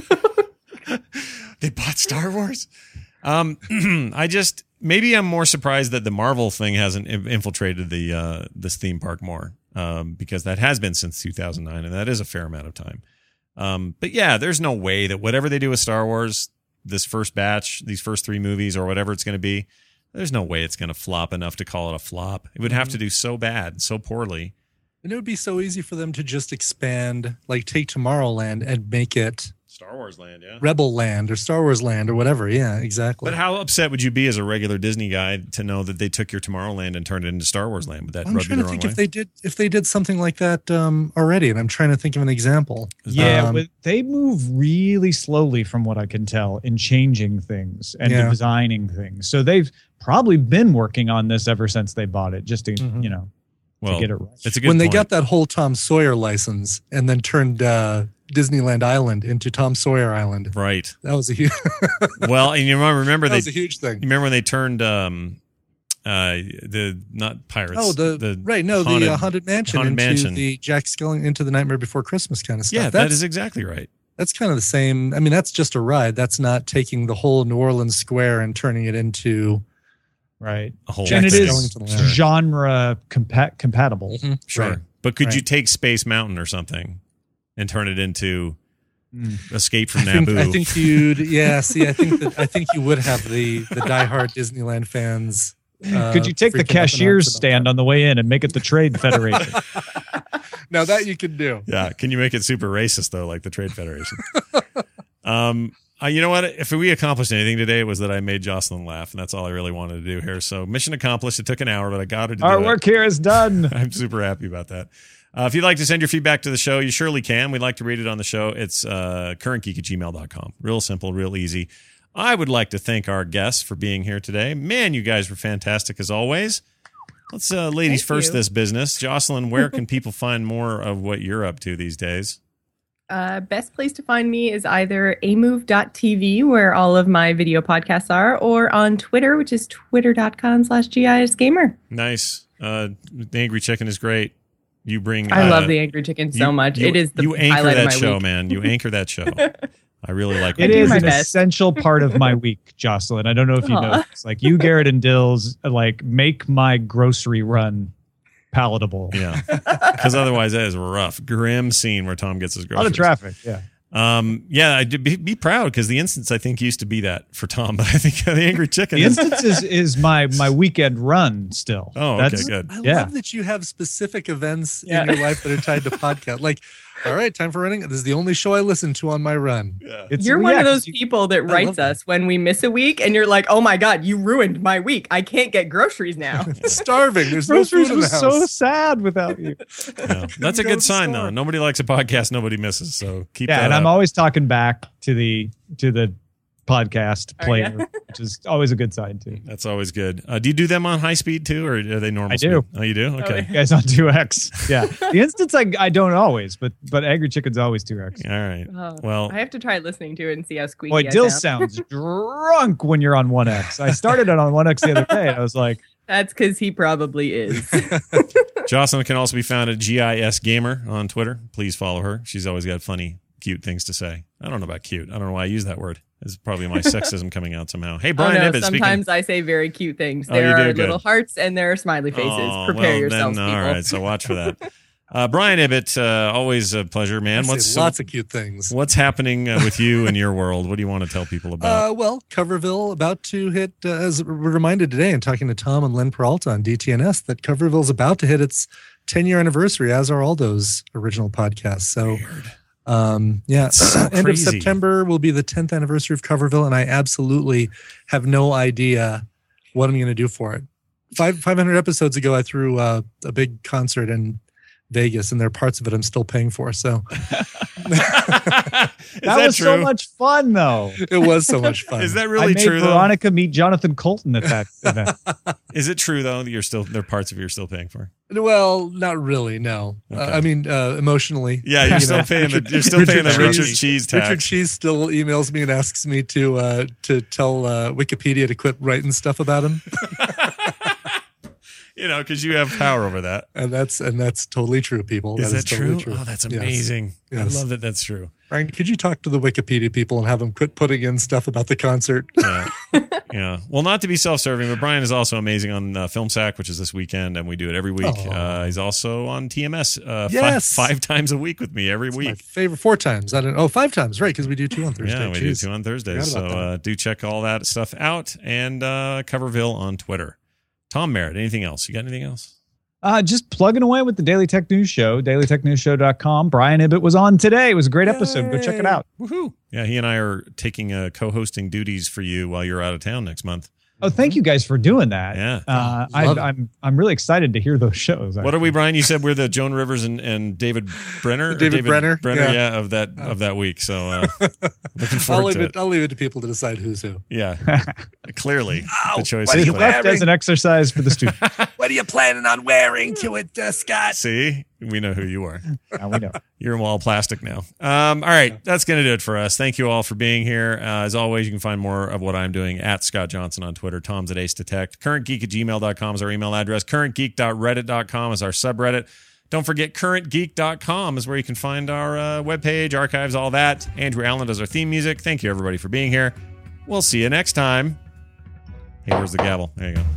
like, They bought Star Wars? Um, I just, maybe I'm more surprised that the Marvel thing hasn't infiltrated the uh, this theme park more, um, because that has been since two thousand nine, and that is a fair amount of time. Um, but yeah, there's no way that whatever they do with Star Wars, this first batch, these first three movies or whatever it's going to be, there's no way it's going to flop enough to call it a flop. It would have to do so bad, so poorly. And it would be so easy for them to just expand, like take Tomorrowland and make it Star Wars Land, yeah. Rebel Land or Star Wars Land or whatever. Yeah, exactly. But how upset would you be as a regular Disney guy to know that they took your Tomorrowland and turned it into Star Wars Land? Would that I'm rub you trying the to wrong think way? if they did if they did something like that um, already, and I'm trying to think of an example. yeah, Um, but they move really slowly from what I can tell in changing things and Yeah. designing things. So they've probably been working on this ever since they bought it, just to, Mhm. you know, well, to get it right. it's a good when they point. got that whole Tom Sawyer license and then turned uh, Disneyland Island into Tom Sawyer Island, Right. that was a huge Well, and you remember, remember that they was a huge thing. you remember when they turned um uh the not pirates Oh, the, right, no, haunted- the uh, haunted mansion Haunted into Mansion. the Jack Skellington into the Nightmare Before Christmas kind of stuff. yeah, that's, that is exactly right. that's kind of the same. I mean, that's just a ride. That's not taking the whole New Orleans square and turning it into Right. A whole And it thing. is Skellington Land. genre compa- compatible. Mhm. Sure. Right. But could you Right. take Space Mountain or something and turn it into Mm. Escape from I think, Naboo? I think you'd, yeah. See, I think that I think you would have the the diehard Disneyland fans. Uh, Could you take the freaking up and cashier's nuts about stand that. on the way in and make it the Trade Federation? Now that you could do. Yeah. Can you make it super racist though, like the Trade Federation? um uh, you know what? If we accomplished anything today, it was that I made Jocelyn laugh, and that's all I really wanted to do here. So mission accomplished. It took an hour, but I got her to Our do work it. here is done. I'm super happy about that. Uh, if you'd like to send your feedback to the show, you surely can. We'd like to read it on the show. It's uh, currentgeek at gmail dot com. Real simple, real easy. I would like to thank our guests for being here today. Man, you guys were fantastic as always. Let's, uh, ladies Thank first, you. this business. Jocelyn, where can people find more of what you're up to these days? Uh, best place to find me is either a move dot t v, where all of my video podcasts are, or on Twitter, which is twitter dot com slash G I S gamer. Nice. Uh, the Angry Chicken is great. You bring. I uh, love the Angry Chicken so you- much. you- it is the you anchor highlight that of my show, week. man. You anchor that show. I really like I It do is my an best. essential part of my week, Jocelyn. I don't know if you know Aw. this. Like you, Garrett, and Dills, like make my grocery run palatable. Yeah, because otherwise that is a rough, grim scene where Tom gets his A lot groceries. of traffic. Yeah. Um, yeah, I be, be proud because the instance I think used to be that for Tom, but I think the Angry Chicken. The is, instance is, is my my weekend run still. oh, okay, That's- good. I Yeah. love that you have specific events Yeah. in your life that are tied to podcast. Like, all right, time for running. This is the only show I listen to on my run. Yeah. It's, You're yeah, one of 'cause those you- people that love writes that. us when we miss a week, and you're like, "Oh my god, you ruined my week! I can't get groceries now." Starving. There's no Groceries food in the was house. so sad without you. Yeah. That's a Go to good the sign, store. though. Nobody likes a podcast nobody misses. So keep Yeah, that and I'm up. always talking back to the to the podcast Oh, player, yeah? which is always a good sign too. That's always good. Uh, do you do them on high speed too, or are they normal? I do. Speed? Oh, you do. Okay. You guys on two X. Yeah. The instance I, I don't always, but but Angry Chicken's always two X. All right. Oh, Well, I have to try listening to it and see how squeaky Boy, I Dill sound. sounds drunk when you're on one X. I started it on one X the other day, and I was like, That's because he probably is. Jocelyn can also be found at G I S Gamer on Twitter. Please follow her. She's always got funny, cute things to say. I don't know about cute. I don't know why I use that word. It's probably my sexism coming out somehow. Hey, Brian oh, no, Ibbett, speaking. sometimes I say very cute things. Oh, you There do? are Good. little hearts and there are smiley faces. Oh, Prepare well, yourselves, then, people. all right, so watch for that. Uh, Brian Ibbett, uh, always a pleasure, man. I say What's so- lots of cute things. what's happening uh, with you and your world? What do you want to tell people about? Uh, well, Coverville about to hit, uh, as we're reminded today in talking to Tom and Len Peralta on D T N S, that Coverville's about to hit its ten-year anniversary, as are all those original podcasts. So, Weird. um, yeah, so end of crazy. September will be the tenth anniversary of Coverville, and I absolutely have no idea what I'm going to do for it. Five five hundred episodes ago, I threw uh, a big concert, and Vegas, and there are parts of it I'm still paying for. So that, that was true? so much fun, though. it was so much fun. Is that I really made true? Veronica meet Jonathan Colton at that event. Though? Is it true though that you're still there are parts of it you're still paying for? Well, not really. No, Okay. uh, I mean uh, emotionally. Yeah, you're You still know, paying the Richard- you're still paying the Cheese- Richard Cheese tax. Richard Cheese still emails me and asks me to uh, to tell uh, Wikipedia to quit writing stuff about him, You know, because you have power over that. and that's and that's totally true. People, Is that, totally true? Oh, that's Yes. amazing. Yes. I love that. That's true. Ryan, could you talk to the Wikipedia people and have them quit putting in stuff about the concert? Yeah. Yeah. Well, not to be self-serving, but Brian is also amazing on uh, Film Sack, which is this weekend, and we do it every week. Oh. Uh, he's also on T M S uh, Yes. five, five times a week with me every My week. favorite four times. I don't. Oh, five times, right? Because we do two on Thursday. Yeah, we Jeez. do two on Thursdays. Forgot So about that. uh, do check all that stuff out, and uh, Coverville on Twitter. Tom Merritt, anything else? You got anything else? Uh, just plugging away with the Daily Tech News Show, daily tech news show dot com. Brian Ibbett was on today. It was a great episode. Go check it out. Woohoo! Yeah, he and I are taking uh, co-hosting duties for you while you're out of town next month. Oh, thank you guys for doing that. Yeah. Uh, I, Love it. I'm I'm really excited to hear those shows. What are we, Brian? You said we're the Joan Rivers and, and David Brenner, or David Brenner, Brenner, yeah. yeah. of that of that week. So uh, looking I'll forward leave to it, it. I'll leave it to people to decide who's who. Yeah, clearly the choice what are is you clear. Left as an exercise for the student. What are you planning on wearing to it, uh, Scott? See, we know who you are. Now we know. You're in wall plastic now. Um, all right, that's going to do it for us. Thank you all for being here. Uh, as always, you can find more of what I'm doing at Scott Johnson on Twitter. Tom's at Ace Detect. currentgeek at gmail dot com is our email address. current geek dot reddit dot com is our subreddit. Don't forget, current geek dot com is where you can find our uh, webpage, archives, all that. Andrew Allen does our theme music. Thank you, everybody, for being here. We'll see you next time. Hey, where's the gavel? There you go.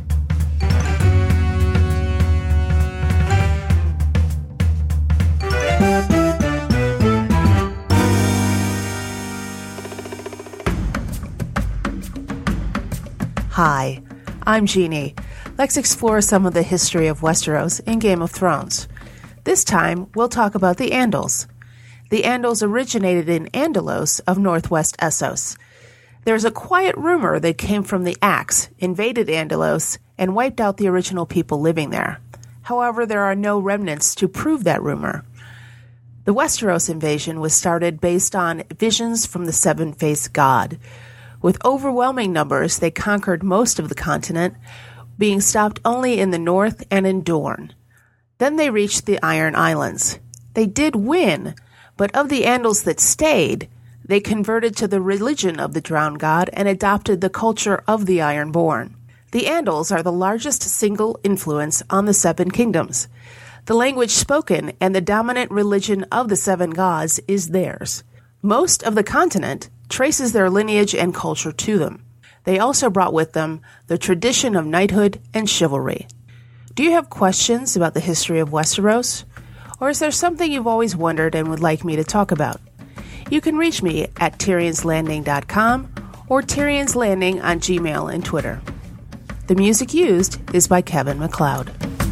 Hi, I'm Jeannie. Let's explore some of the history of Westeros in Game of Thrones. This time, we'll talk about the Andals. The Andals originated in Andalos of northwest Essos. There's a quiet rumor that came from the Axe, invaded Andalos, and wiped out the original people living there. However, there are no remnants to prove that rumor. The Westeros invasion was started based on visions from the seven-faced god. With overwhelming numbers, they conquered most of the continent, being stopped only in the north and in Dorne. Then they reached the Iron Islands. They did win, but of the Andals that stayed, they converted to the religion of the drowned god and adopted the culture of the Ironborn. The Andals are the largest single influence on the Seven Kingdoms. The language spoken and the dominant religion of the seven gods is theirs. Most of the continent traces their lineage and culture to them. They also brought with them the tradition of knighthood and chivalry. Do you have questions about the history of Westeros? Or is there something you've always wondered and would like me to talk about? You can reach me at Tyrions Landing dot com or Tyrions Landing on Gmail and Twitter. The music used is by Kevin MacLeod.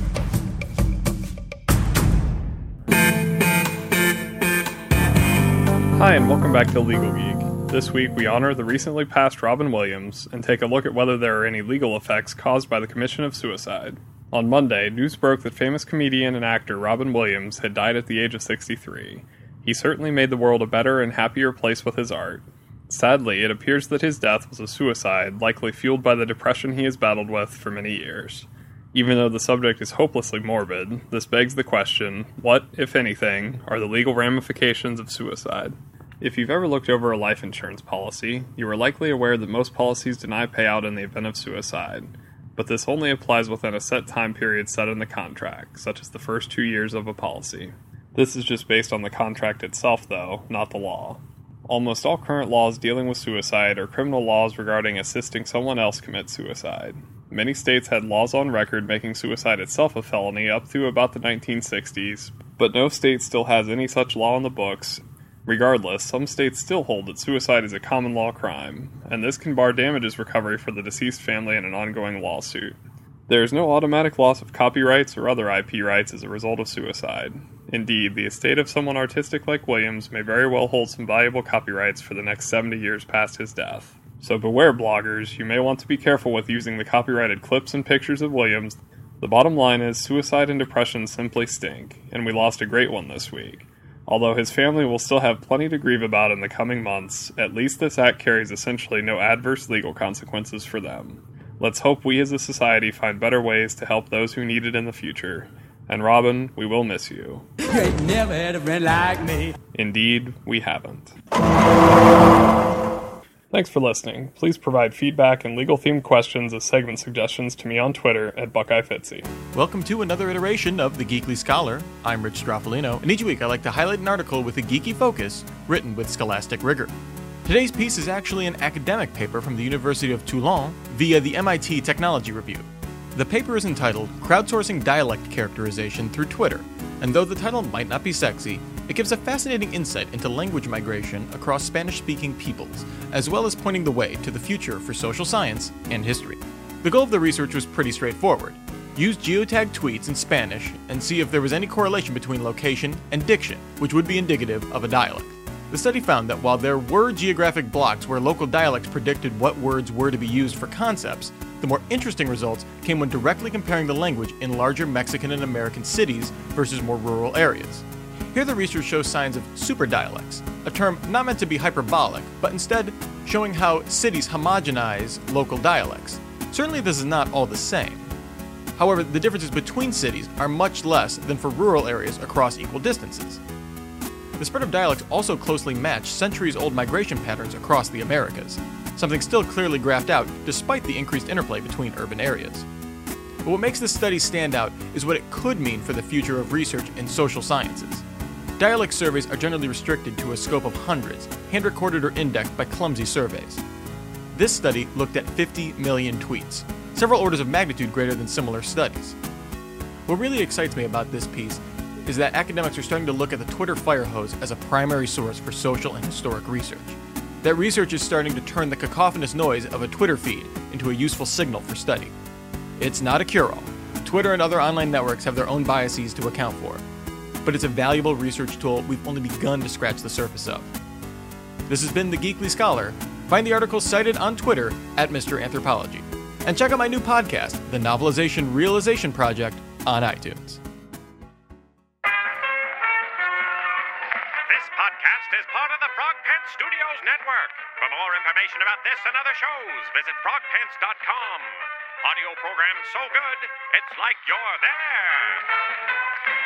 Hi, and welcome back to Legal Geek. This week, we honor the recently passed Robin Williams and take a look at whether there are any legal effects caused by the commission of suicide. On Monday, news broke that famous comedian and actor Robin Williams had died at the age of sixty-three. He certainly made the world a better and happier place with his art. Sadly, it appears that his death was a suicide, likely fueled by the depression he has battled with for many years. Even though the subject is hopelessly morbid, this begs the question, what, if anything, are the legal ramifications of suicide? If you've ever looked over a life insurance policy, you are likely aware that most policies deny payout in the event of suicide, but this only applies within a set time period set in the contract, such as the first two years of a policy. This is just based on the contract itself, though, not the law. Almost all current laws dealing with suicide are criminal laws regarding assisting someone else commit suicide. Many states had laws on record making suicide itself a felony up through about the nineteen sixties, but no state still has any such law on the books. Regardless, some states still hold that suicide is a common law crime, and this can bar damages recovery for the deceased family in an ongoing lawsuit. There is no automatic loss of copyrights or other I P rights as a result of suicide. Indeed, the estate of someone artistic like Williams may very well hold some valuable copyrights for the next seventy years past his death. So beware, bloggers, you may want to be careful with using the copyrighted clips and pictures of Williams The bottom line is suicide and depression simply stink, and we lost a great one this week. Although his family will still have plenty to grieve about in the coming months, at least this act carries essentially no adverse legal consequences for them. Let's hope we as a society find better ways to help those who need it in the future. And Robin, we will miss you. You ain't never had a friend like me. Indeed, we haven't. Thanks for listening. Please provide feedback and legal-themed questions as segment suggestions to me on Twitter at Buckeye Fitzy. Welcome to another iteration of The Geekly Scholar. I'm Rich Straffolino, and each week I like to highlight an article with a geeky focus, written with scholastic rigor. Today's piece is actually an academic paper from the University of Toulon via the M I T Technology Review. The paper is entitled Crowdsourcing Dialect Characterization Through Twitter, and though the title might not be sexy, it gives a fascinating insight into language migration across Spanish-speaking peoples, as well as pointing the way to the future for social science and history. The goal of the research was pretty straightforward. Use geotagged tweets in Spanish and see if there was any correlation between location and diction, which would be indicative of a dialect. The study found that while there were geographic blocks where local dialects predicted what words were to be used for concepts, the more interesting results came when directly comparing the language in larger Mexican and American cities versus more rural areas. Here the research shows signs of superdialects, a term not meant to be hyperbolic, but instead showing how cities homogenize local dialects. Certainly this is not all the same. However, the differences between cities are much less than for rural areas across equal distances. The spread of dialects also closely matched centuries-old migration patterns across the Americas, something still clearly graphed out despite the increased interplay between urban areas. But what makes this study stand out is what it could mean for the future of research in social sciences. Dialect surveys are generally restricted to a scope of hundreds, hand-recorded or indexed by clumsy surveys. This study looked at fifty million tweets, several orders of magnitude greater than similar studies. What really excites me about this piece is that academics are starting to look at the Twitter firehose as a primary source for social and historic research. That research is starting to turn the cacophonous noise of a Twitter feed into a useful signal for study. It's not a cure-all. Twitter and other online networks have their own biases to account for, but it's a valuable research tool we've only begun to scratch the surface of. This has been The Geekly Scholar. Find the articles cited on Twitter at Mister Anthropology. And check out my new podcast, The Novelization Realization Project, on iTunes. This podcast is part of the Frog Pants Studios Network. For more information about this and other shows, visit frog pants dot com. Audio program so good, it's like you're there.